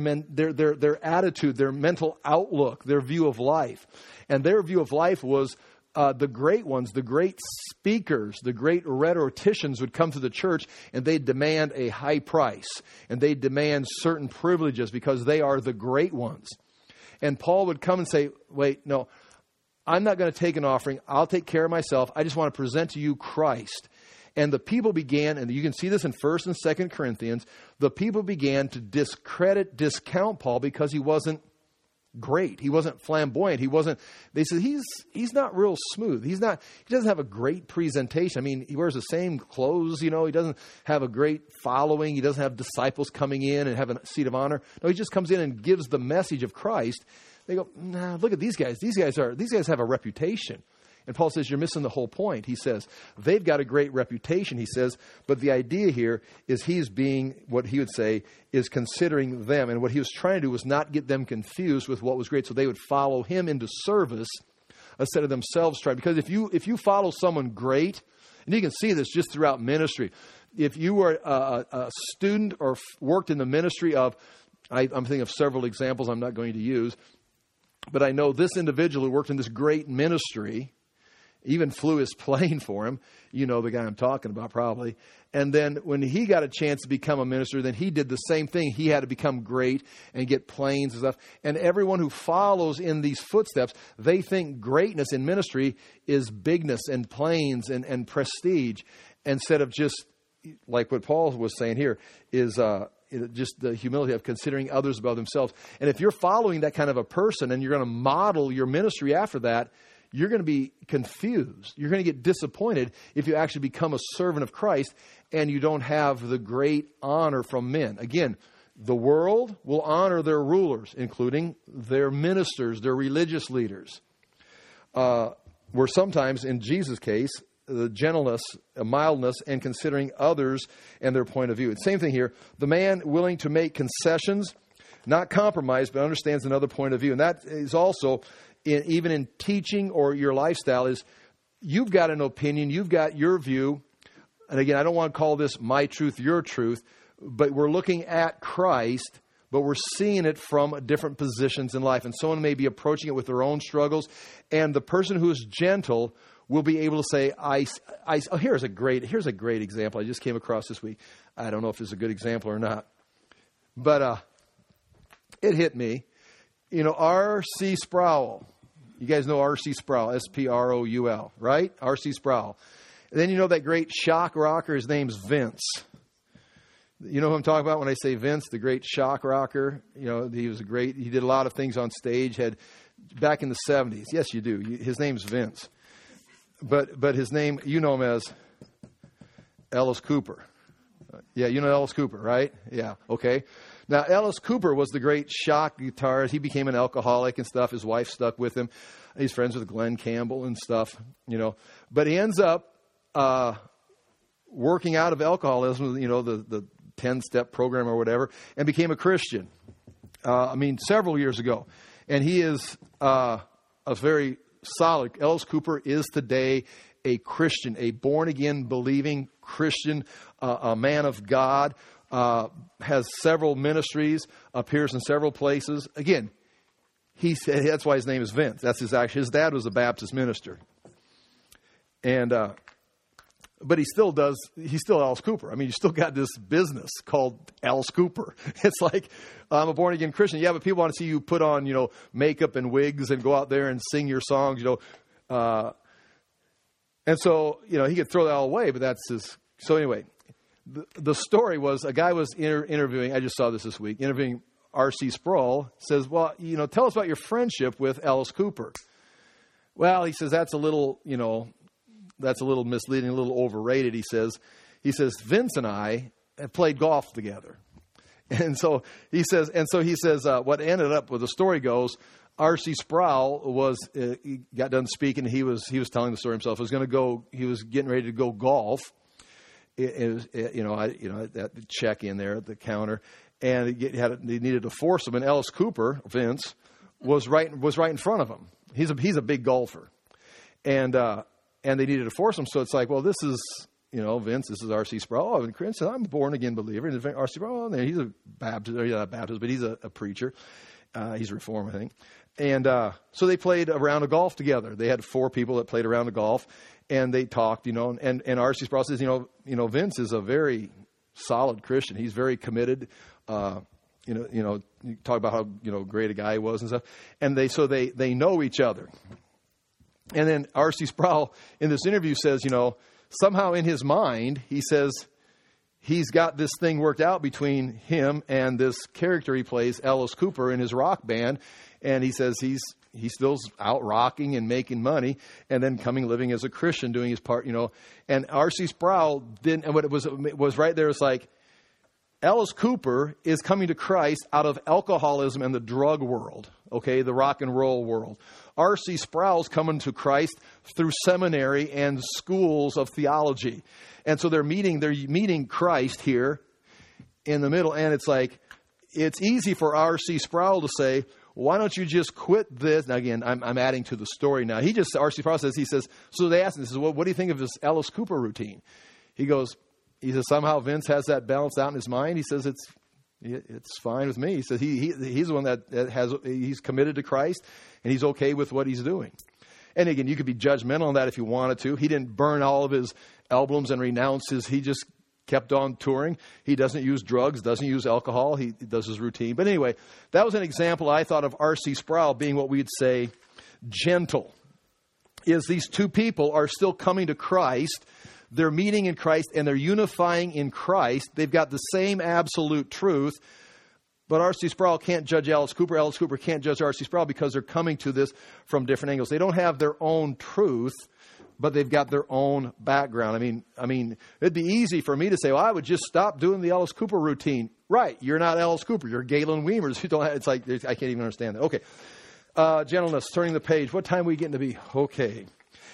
attitude, their mental outlook, their view of life. And their view of life was the great ones, the great speakers, the great rhetoricians would come to the church and they'd demand a high price and they'd demand certain privileges because they are the great ones. And Paul would come and say, wait, no, I'm not going to take an offering. I'll take care of myself. I just want to present to you Christ. And the people began, and you can see this in 1st and 2nd Corinthians, the people began to discount Paul because he wasn't great. He wasn't flamboyant. They said, he's not real smooth. He doesn't have a great presentation. I mean, he wears the same clothes, he doesn't have a great following. He doesn't have disciples coming in and have a seat of honor. No, he just comes in and gives the message of Christ. They go, nah, look at these guys. These guys have a reputation. And Paul says, you're missing the whole point. He says, they've got a great reputation, he says, but the idea here is he's being, what he would say, is considering them. And what he was trying to do was not get them confused with what was great, so they would follow him into service instead of themselves trying. Because if you follow someone great, and you can see this just throughout ministry, if you were a student or worked in the ministry of, I'm thinking of several examples I'm not going to use, but I know this individual who worked in this great ministry, even flew his plane for him. You know the guy I'm talking about probably. And then when he got a chance to become a minister, then he did the same thing. He had to become great and get planes and stuff. And everyone who follows in these footsteps, they think greatness in ministry is bigness and planes and prestige, instead of just, like what Paul was saying here, is just the humility of considering others above themselves. And if you're following that kind of a person and you're going to model your ministry after that, you're going to be confused. You're going to get disappointed if you actually become a servant of Christ and you don't have the great honor from men. Again, the world will honor their rulers, including their ministers, their religious leaders. Where sometimes, in Jesus' case, gentleness, mildness, and considering others and their point of view. Same thing here. The man willing to make concessions, not compromise, but understands another point of view. And that is also, even in teaching or your lifestyle, is you've got an opinion, you've got your view. And again, I don't want to call this my truth, your truth, but we're looking at Christ, but we're seeing it from different positions in life. And someone may be approaching it with their own struggles. And the person who is gentle will be able to say, here's a great example I just came across this week. I don't know if it's a good example or not. But it hit me. You know, R.C. Sproul. You guys know R.C. Sproul, S-P-R-O-U-L, right? R.C. Sproul. And then you know that great shock rocker, his name's Vince. You know who I'm talking about when I say Vince, the great shock rocker? You know, he did a lot of things on stage, back in the 70s. Yes, you do. His name's Vince. But his name, you know him as Alice Cooper. Yeah, you know Alice Cooper, right? Yeah, okay. Now, Alice Cooper was the great shock guitarist. He became an alcoholic and stuff. His wife stuck with him. He's friends with Glenn Campbell and stuff, you know. But he ends up working out of alcoholism, you know, the 10-step program or whatever, and became a Christian, several years ago. And he is a very solid. Alice Cooper is today a Christian, a born-again, believing Christian, a man of God, has several ministries, appears in several places. Again, he said that's why his name is Vince. That's his dad was a Baptist minister. And but he's still Alice Cooper. I mean, you still got this business called Alice Cooper. It's like, I'm a born-again Christian. Yeah, but people want to see you put on, you know, makeup and wigs and go out there and sing your songs, you know. And so, you know, he could throw that all away, but that's his. So anyway, the story was a guy was interviewing, I just saw this week, interviewing R.C. Sproul, says, well, you know, tell us about your friendship with Alice Cooper. Well, he says, that's a little misleading, a little overrated, he says. Vince and I have played golf together. And so he says, what ended up, the story goes, R.C. Sproul he got done speaking, he was telling the story himself. He was getting ready to go golf. That check in there at the counter, and he needed to force him. And Alice Cooper, Vince, was right in front of him. He's a big golfer, and they needed to force him. So it's like, well, this is, you know, Vince, this is R.C. Sproul. Oh, and Chris, I'm a born-again believer. And R.C. Sproul, he's a Baptist, or not Baptist, but he's a preacher. He's Reformed, I think. And so they played a round of golf together. They had 4 people that played a round of golf, and they talked, you know. And R.C. Sproul says, you know, Vince is a very solid Christian. He's very committed. You talk about how, you know, great a guy he was and stuff. And they know each other. And then R.C. Sproul in this interview says, you know, somehow in his mind, he says he's got this thing worked out between him and this character he plays, Alice Cooper, in his rock band. And he says he's still out rocking and making money and then living as a Christian, doing his part, you know. And R.C. Sproul didn't, and what it was right there, it's like, Alice Cooper is coming to Christ out of alcoholism and the drug world, okay, the rock and roll world. R.C. Sproul's coming to Christ through seminary and schools of theology. And so they're meeting Christ here in the middle. And it's like, it's easy for R.C. Sproul to say, why don't you just quit this? Now, again, I'm adding to the story now. R.C. Sproul says, so they asked him, what do you think of this Alice Cooper routine? He says, somehow Vince has that balanced out in his mind. He says, it's fine with me. He says he's the one that he's committed to Christ and he's okay with what he's doing. And again, you could be judgmental on that if you wanted to. He didn't burn all of his albums and renounce he just kept on touring. He doesn't use drugs, doesn't use alcohol. He does his routine. But anyway, that was an example I thought of R.C. Sproul being what we'd say gentle. Is these two people are still coming to Christ. They're meeting in Christ and they're unifying in Christ. They've got the same absolute truth. But R.C. Sproul can't judge Alice Cooper. Alice Cooper can't judge R.C. Sproul because they're coming to this from different angles. They don't have their own truth, but they've got their own background. I mean, it'd be easy for me to say, well, I would just stop doing the Alice Cooper routine. Right. You're not Alice Cooper. You're Galen Weimers. It's like, I can't even understand that. Okay. Gentleness, turning the page. What time are we getting to be? Okay.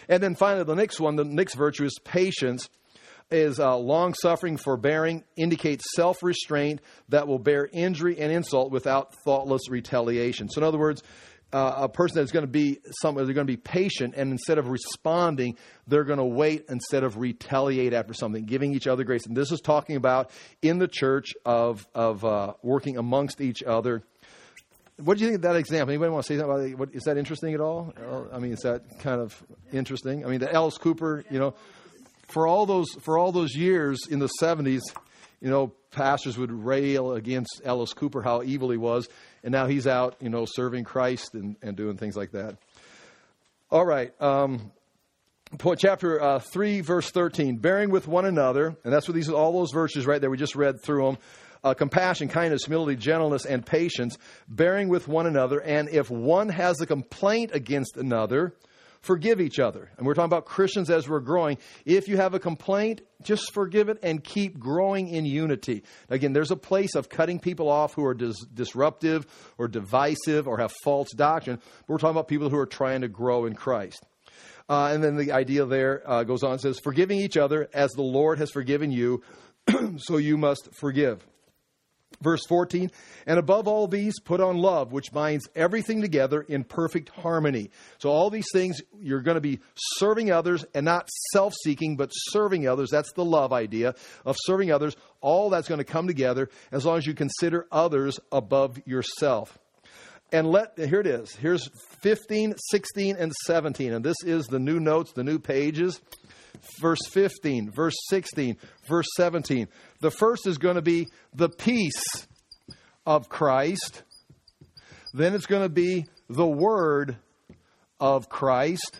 And then finally, the next virtue is patience, is long-suffering, forbearing, indicates self-restraint that will bear injury and insult without thoughtless retaliation. So in other words, a person that's going to be they're going to be patient, and instead of responding, they're going to wait instead of retaliate after something, giving each other grace. And this is talking about in the church of working amongst each other. What do you think of that example? Anybody want to say something about it? Is that interesting at all? I mean, is that kind of interesting? I mean, the Alice Cooper, for all those years in the 70s, pastors would rail against Alice Cooper, how evil he was, and now he's out, serving Christ and doing things like that. All right, chapter 3, verse 13, bearing with one another, and that's what all those verses right there, we just read through them. Compassion, kindness, humility, gentleness, and patience, bearing with one another, and if one has a complaint against another, forgive each other. And we're talking about Christians as we're growing. If you have a complaint, just forgive it and keep growing in unity. Again, there's a place of cutting people off who are disruptive or divisive or have false doctrine. But we're talking about people who are trying to grow in Christ. And then the idea there goes on and says, forgiving each other as the Lord has forgiven you, so you must forgive. Verse 14, and above all these, put on love, which binds everything together in perfect harmony. So all these things, you're going to be serving others and not self-seeking, but serving others. That's the love idea of serving others. All that's going to come together as long as you consider others above yourself. And here it is. Here's 15, 16, and 17. And this is the new notes, the new pages. Verse 15, verse 16, verse 17. The first is going to be the peace of Christ. Then it's going to be the word of Christ.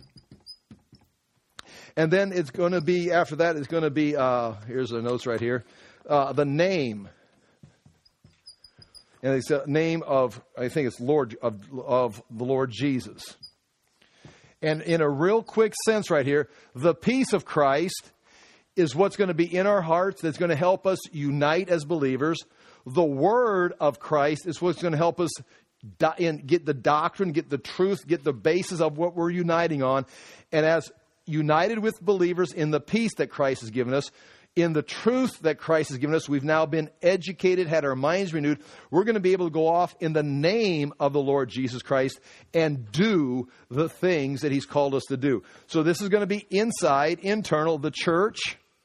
And then it's going to be, after that, it's going to be, here's the notes right here, the name. And it's the name of, I think it's Lord of the Lord Jesus. And in a real quick sense right here, the peace of Christ is what's going to be in our hearts that's going to help us unite as believers. The word of Christ is what's going to help us get the doctrine, get the truth, get the basis of what we're uniting on. And as united with believers in the peace that Christ has given us, in the truth that Christ has given us, we've now been educated, had our minds renewed. We're going to be able to go off in the name of the Lord Jesus Christ and do the things that He's called us to do. So this is going to be inside, internal, the church.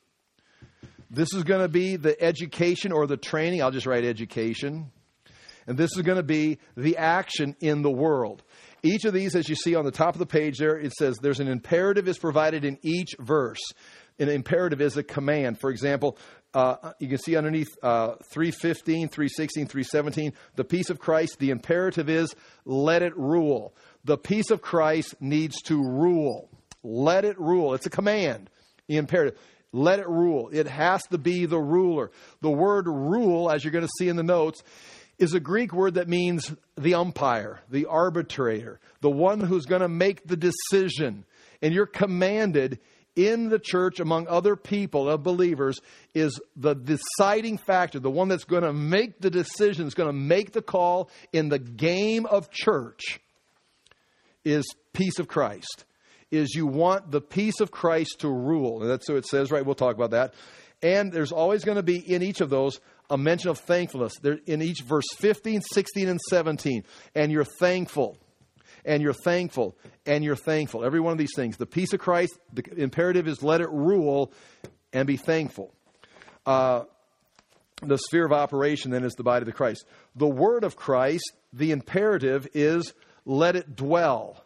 This is going to be the education or the training. I'll just write education. And this is going to be the action in the world. Each of these, as you see on the top of the page there, it says there's an imperative is provided in each verse. An imperative is a command. For example, you can see underneath 3:15, 3:16, 3:17, the peace of Christ, the imperative is let it rule. The peace of Christ needs to rule. Let it rule. It's a command, the imperative. Let it rule. It has to be the ruler. The word rule, as you're going to see in the notes, is a Greek word that means the umpire, the arbitrator, the one who's going to make the decision. And you're commanded in the church among other people, of believers, is the deciding factor, the one that's going to make the decision, is going to make the call in the game of church, is peace of Christ. Is you want the peace of Christ to rule. And that's what it says, right? We'll talk about that. And there's always going to be in each of those a mention of thankfulness. There, in each verse 15, 16, and 17. And you're thankful. And you're thankful. And you're thankful. Every one of these things. The peace of Christ, the imperative is let it rule and be thankful. The sphere of operation then is the body of Christ. The word of Christ, the imperative is let it dwell.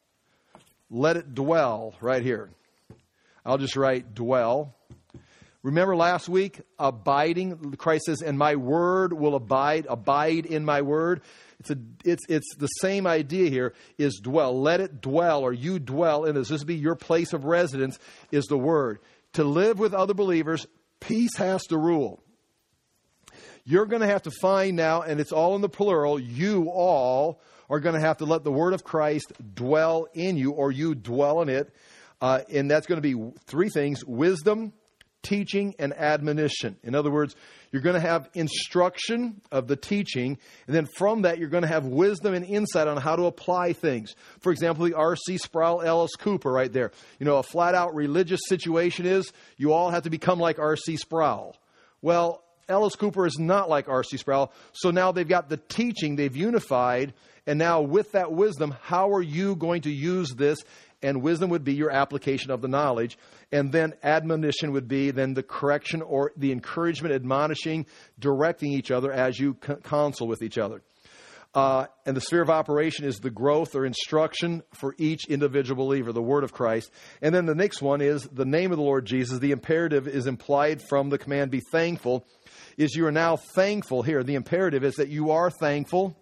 Let it dwell right here. I'll just write dwell. Remember last week, abiding, Christ says, and my word will abide in my word. It's the same idea here, is dwell. Let it dwell, or you dwell in this. This will be your place of residence, is the word. To live with other believers, peace has to rule. You're going to have to find now, and it's all in the plural, you all are going to have to let the word of Christ dwell in you, or you dwell in it. And that's going to be three things: wisdom, teaching and admonition. In other words, you're going to have instruction of the teaching, and then from that, you're going to have wisdom and insight on how to apply things. For example, the R.C. Sproul Ellis Cooper right there. You know, a flat-out religious situation is you all have to become like R.C. Sproul. Well, Ellis Cooper is not like R.C. Sproul, so now they've got the teaching, they've unified, and now with that wisdom, how are you going to use this? And wisdom would be your application of the knowledge. And then admonition would be then the correction or the encouragement, admonishing, directing each other as you counsel with each other. And the sphere of operation is the growth or instruction for each individual believer, the word of Christ. And then the next one is the name of the Lord Jesus. The imperative is implied from the command, be thankful, is you are now thankful here. The imperative is that you are thankful.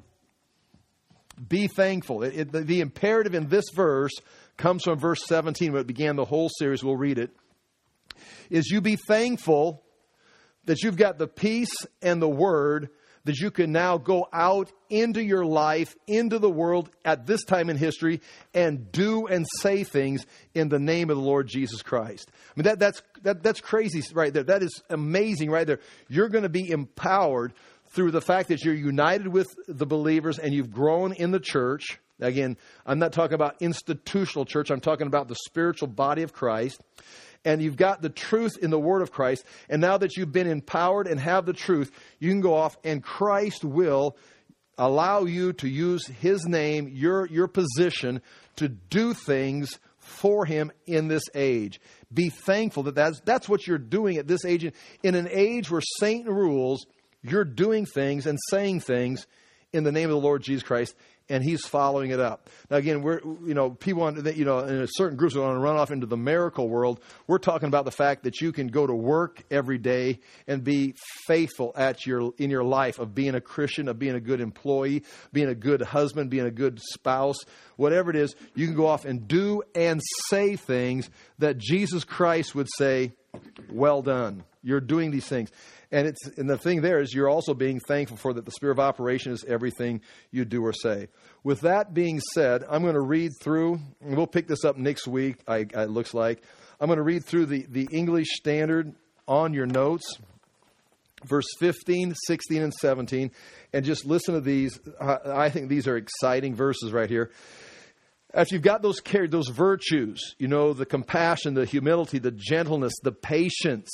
Be thankful. The imperative in this verse comes from verse 17, when it began the whole series. We'll read it. Is you be thankful that you've got the peace and the word, that you can now go out into your life, into the world at this time in history, and do and say things in the name of the Lord Jesus Christ. I mean, that's crazy right there. That is amazing right there. You're going to be empowered through the fact that you're united with the believers and you've grown in the church. Again, I'm not talking about institutional church. I'm talking about the spiritual body of Christ. And you've got the truth in the word of Christ. And now that you've been empowered and have the truth, you can go off and Christ will allow you to use his name, your position, to do things for him in this age. Be thankful that's what you're doing at this age. In an age where Satan rules, you're doing things and saying things in the name of the Lord Jesus Christ, and he's following it up. Now again, people want, in a certain groups want to run off into the miracle world. We're talking about the fact that you can go to work every day and be faithful in your life of being a Christian, of being a good employee, being a good husband, being a good spouse, whatever it is. You can go off and do and say things that Jesus Christ would say, well done. You're doing these things. And the thing there is you're also being thankful for that the sphere of operation is everything you do or say. With that being said, I'm going to read through, and we'll pick this up next week, it looks like. I'm going to read through the English Standard on your notes, verse 15, 16, and 17, and just listen to these. I think these are exciting verses right here. After you've got those virtues, the compassion, the humility, the gentleness, the patience.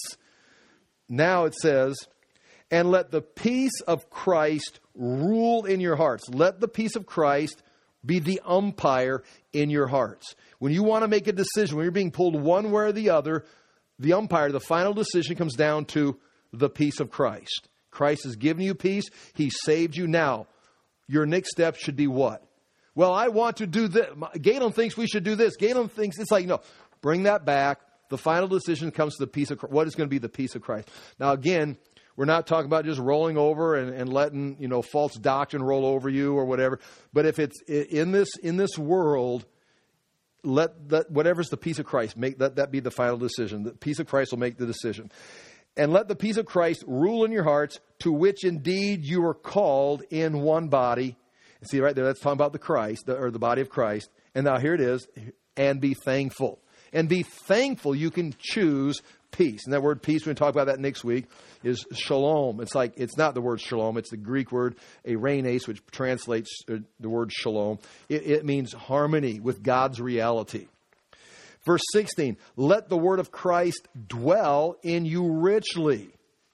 Now it says, and let the peace of Christ rule in your hearts. Let the peace of Christ be the umpire in your hearts. When you want to make a decision, when you're being pulled one way or the other, the umpire, the final decision comes down to the peace of Christ. Christ has given you peace. He saved you. Now, your next step should be what? Well, I want to do this. Galen thinks we should do this. Galen thinks, it's like, no, bring that back. The final decision comes to the peace of Christ. What is going to be the peace of Christ? Now, again, we're not talking about just rolling over and letting, false doctrine roll over you or whatever. But if it's in this world, whatever's the peace of Christ, make that be the final decision. The peace of Christ will make the decision. And let the peace of Christ rule in your hearts, to which indeed you are called in one body. See right there, that's talking about the Christ, or the body of Christ. And now here it is, and be thankful. And be thankful you can choose peace. And that word peace, we're going to talk about that next week, is shalom. It's not the word shalom. It's the Greek word eirene, which translates the word shalom. It means harmony with God's reality. Verse 16, let the word of Christ dwell in you richly,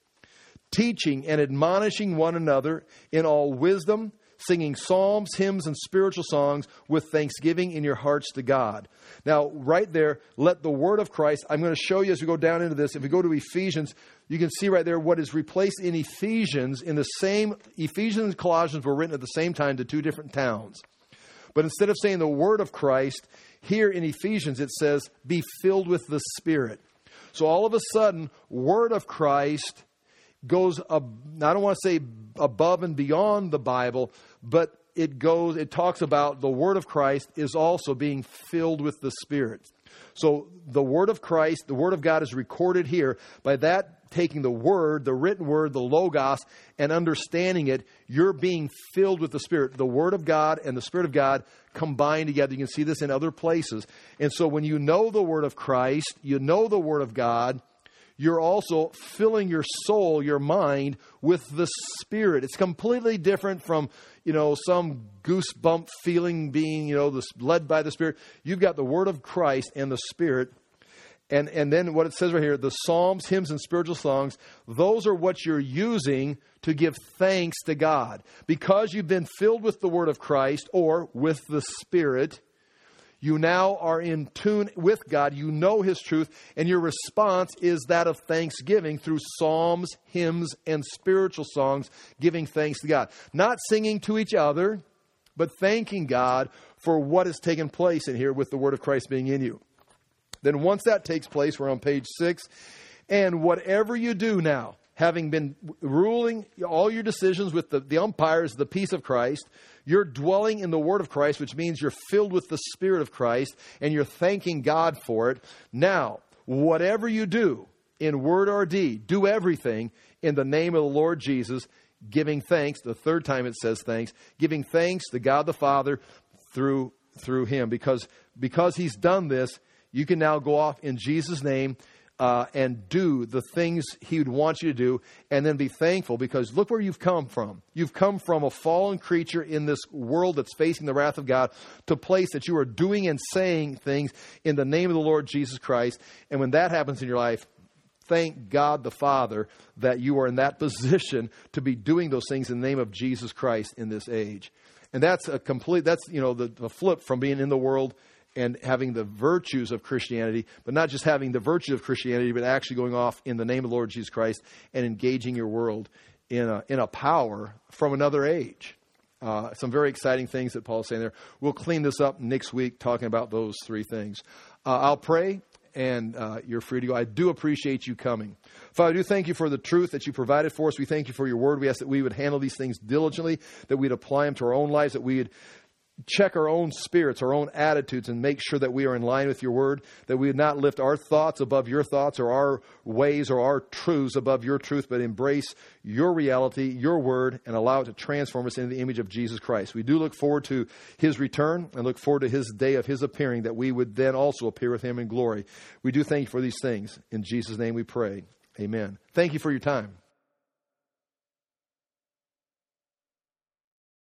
teaching and admonishing one another in all wisdom, singing psalms, hymns, and spiritual songs with thanksgiving in your hearts to God. Now, right there, let the word of Christ, I'm going to show you as we go down into this. If we go to Ephesians, you can see right there what is replaced in Ephesians. Ephesians and Colossians were written at the same time to two different towns. But instead of saying the word of Christ, here in Ephesians it says, be filled with the Spirit. So all of a sudden, word of Christ goes, I don't want to say above and beyond the Bible, but it talks about the word of Christ is also being filled with the Spirit. So the word of Christ, the word of God is recorded here. By that, taking the word, the written word, the Logos, and understanding it, you're being filled with the Spirit. The word of God and the Spirit of God combined together. You can see this in other places. And so when you know the word of Christ, you know the word of God, you're also filling your soul, your mind, with the Spirit. It's completely different from, some goosebump feeling being, led by the Spirit. You've got the Word of Christ and the Spirit. And then what it says right here, the psalms, hymns, and spiritual songs, those are what you're using to give thanks to God. Because you've been filled with the Word of Christ or with the Spirit, you now are in tune with God. You know His truth, and your response is that of thanksgiving through psalms, hymns, and spiritual songs, giving thanks to God. Not singing to each other, but thanking God for what has taken place in here with the Word of Christ being in you. Then once that takes place, we're on page 6, and whatever you do now, having been ruling all your decisions with the umpires, the peace of Christ, you're dwelling in the Word of Christ, which means you're filled with the Spirit of Christ, and you're thanking God for it. Now, whatever you do, in word or deed, do everything in the name of the Lord Jesus, giving thanks. The third time it says thanks, giving thanks to God the Father through Him. Because He's done this, you can now go off in Jesus' name and do the things He would want you to do, and then be thankful, because look where you've come from. You've come from a fallen creature in this world that's facing the wrath of God to a place that you are doing and saying things in the name of the Lord Jesus Christ. And when that happens in your life, thank God the Father that you are in that position to be doing those things in the name of Jesus Christ in this age. And that's the flip from being in the world and having the virtues of Christianity, but not just having the virtue of Christianity, but actually going off in the name of the Lord Jesus Christ and engaging your world in a power from another age. Some very exciting things that Paul's saying there. We'll clean this up next week, talking about those three things. I'll pray, and you're free to go. I do appreciate you coming. Father, I do thank you for the truth that you provided for us. We thank you for your word. We ask that we would handle these things diligently, that we'd apply them to our own lives, that we would check our own spirits, our own attitudes, and make sure that we are in line with your word, that we would not lift our thoughts above your thoughts or our ways or our truths above your truth, but embrace your reality, your word, and allow it to transform us into the image of Jesus Christ. We do look forward to His return and look forward to His day of His appearing, that we would then also appear with Him in glory. We do thank you for these things. In Jesus' name we pray. Amen. Thank you for your time.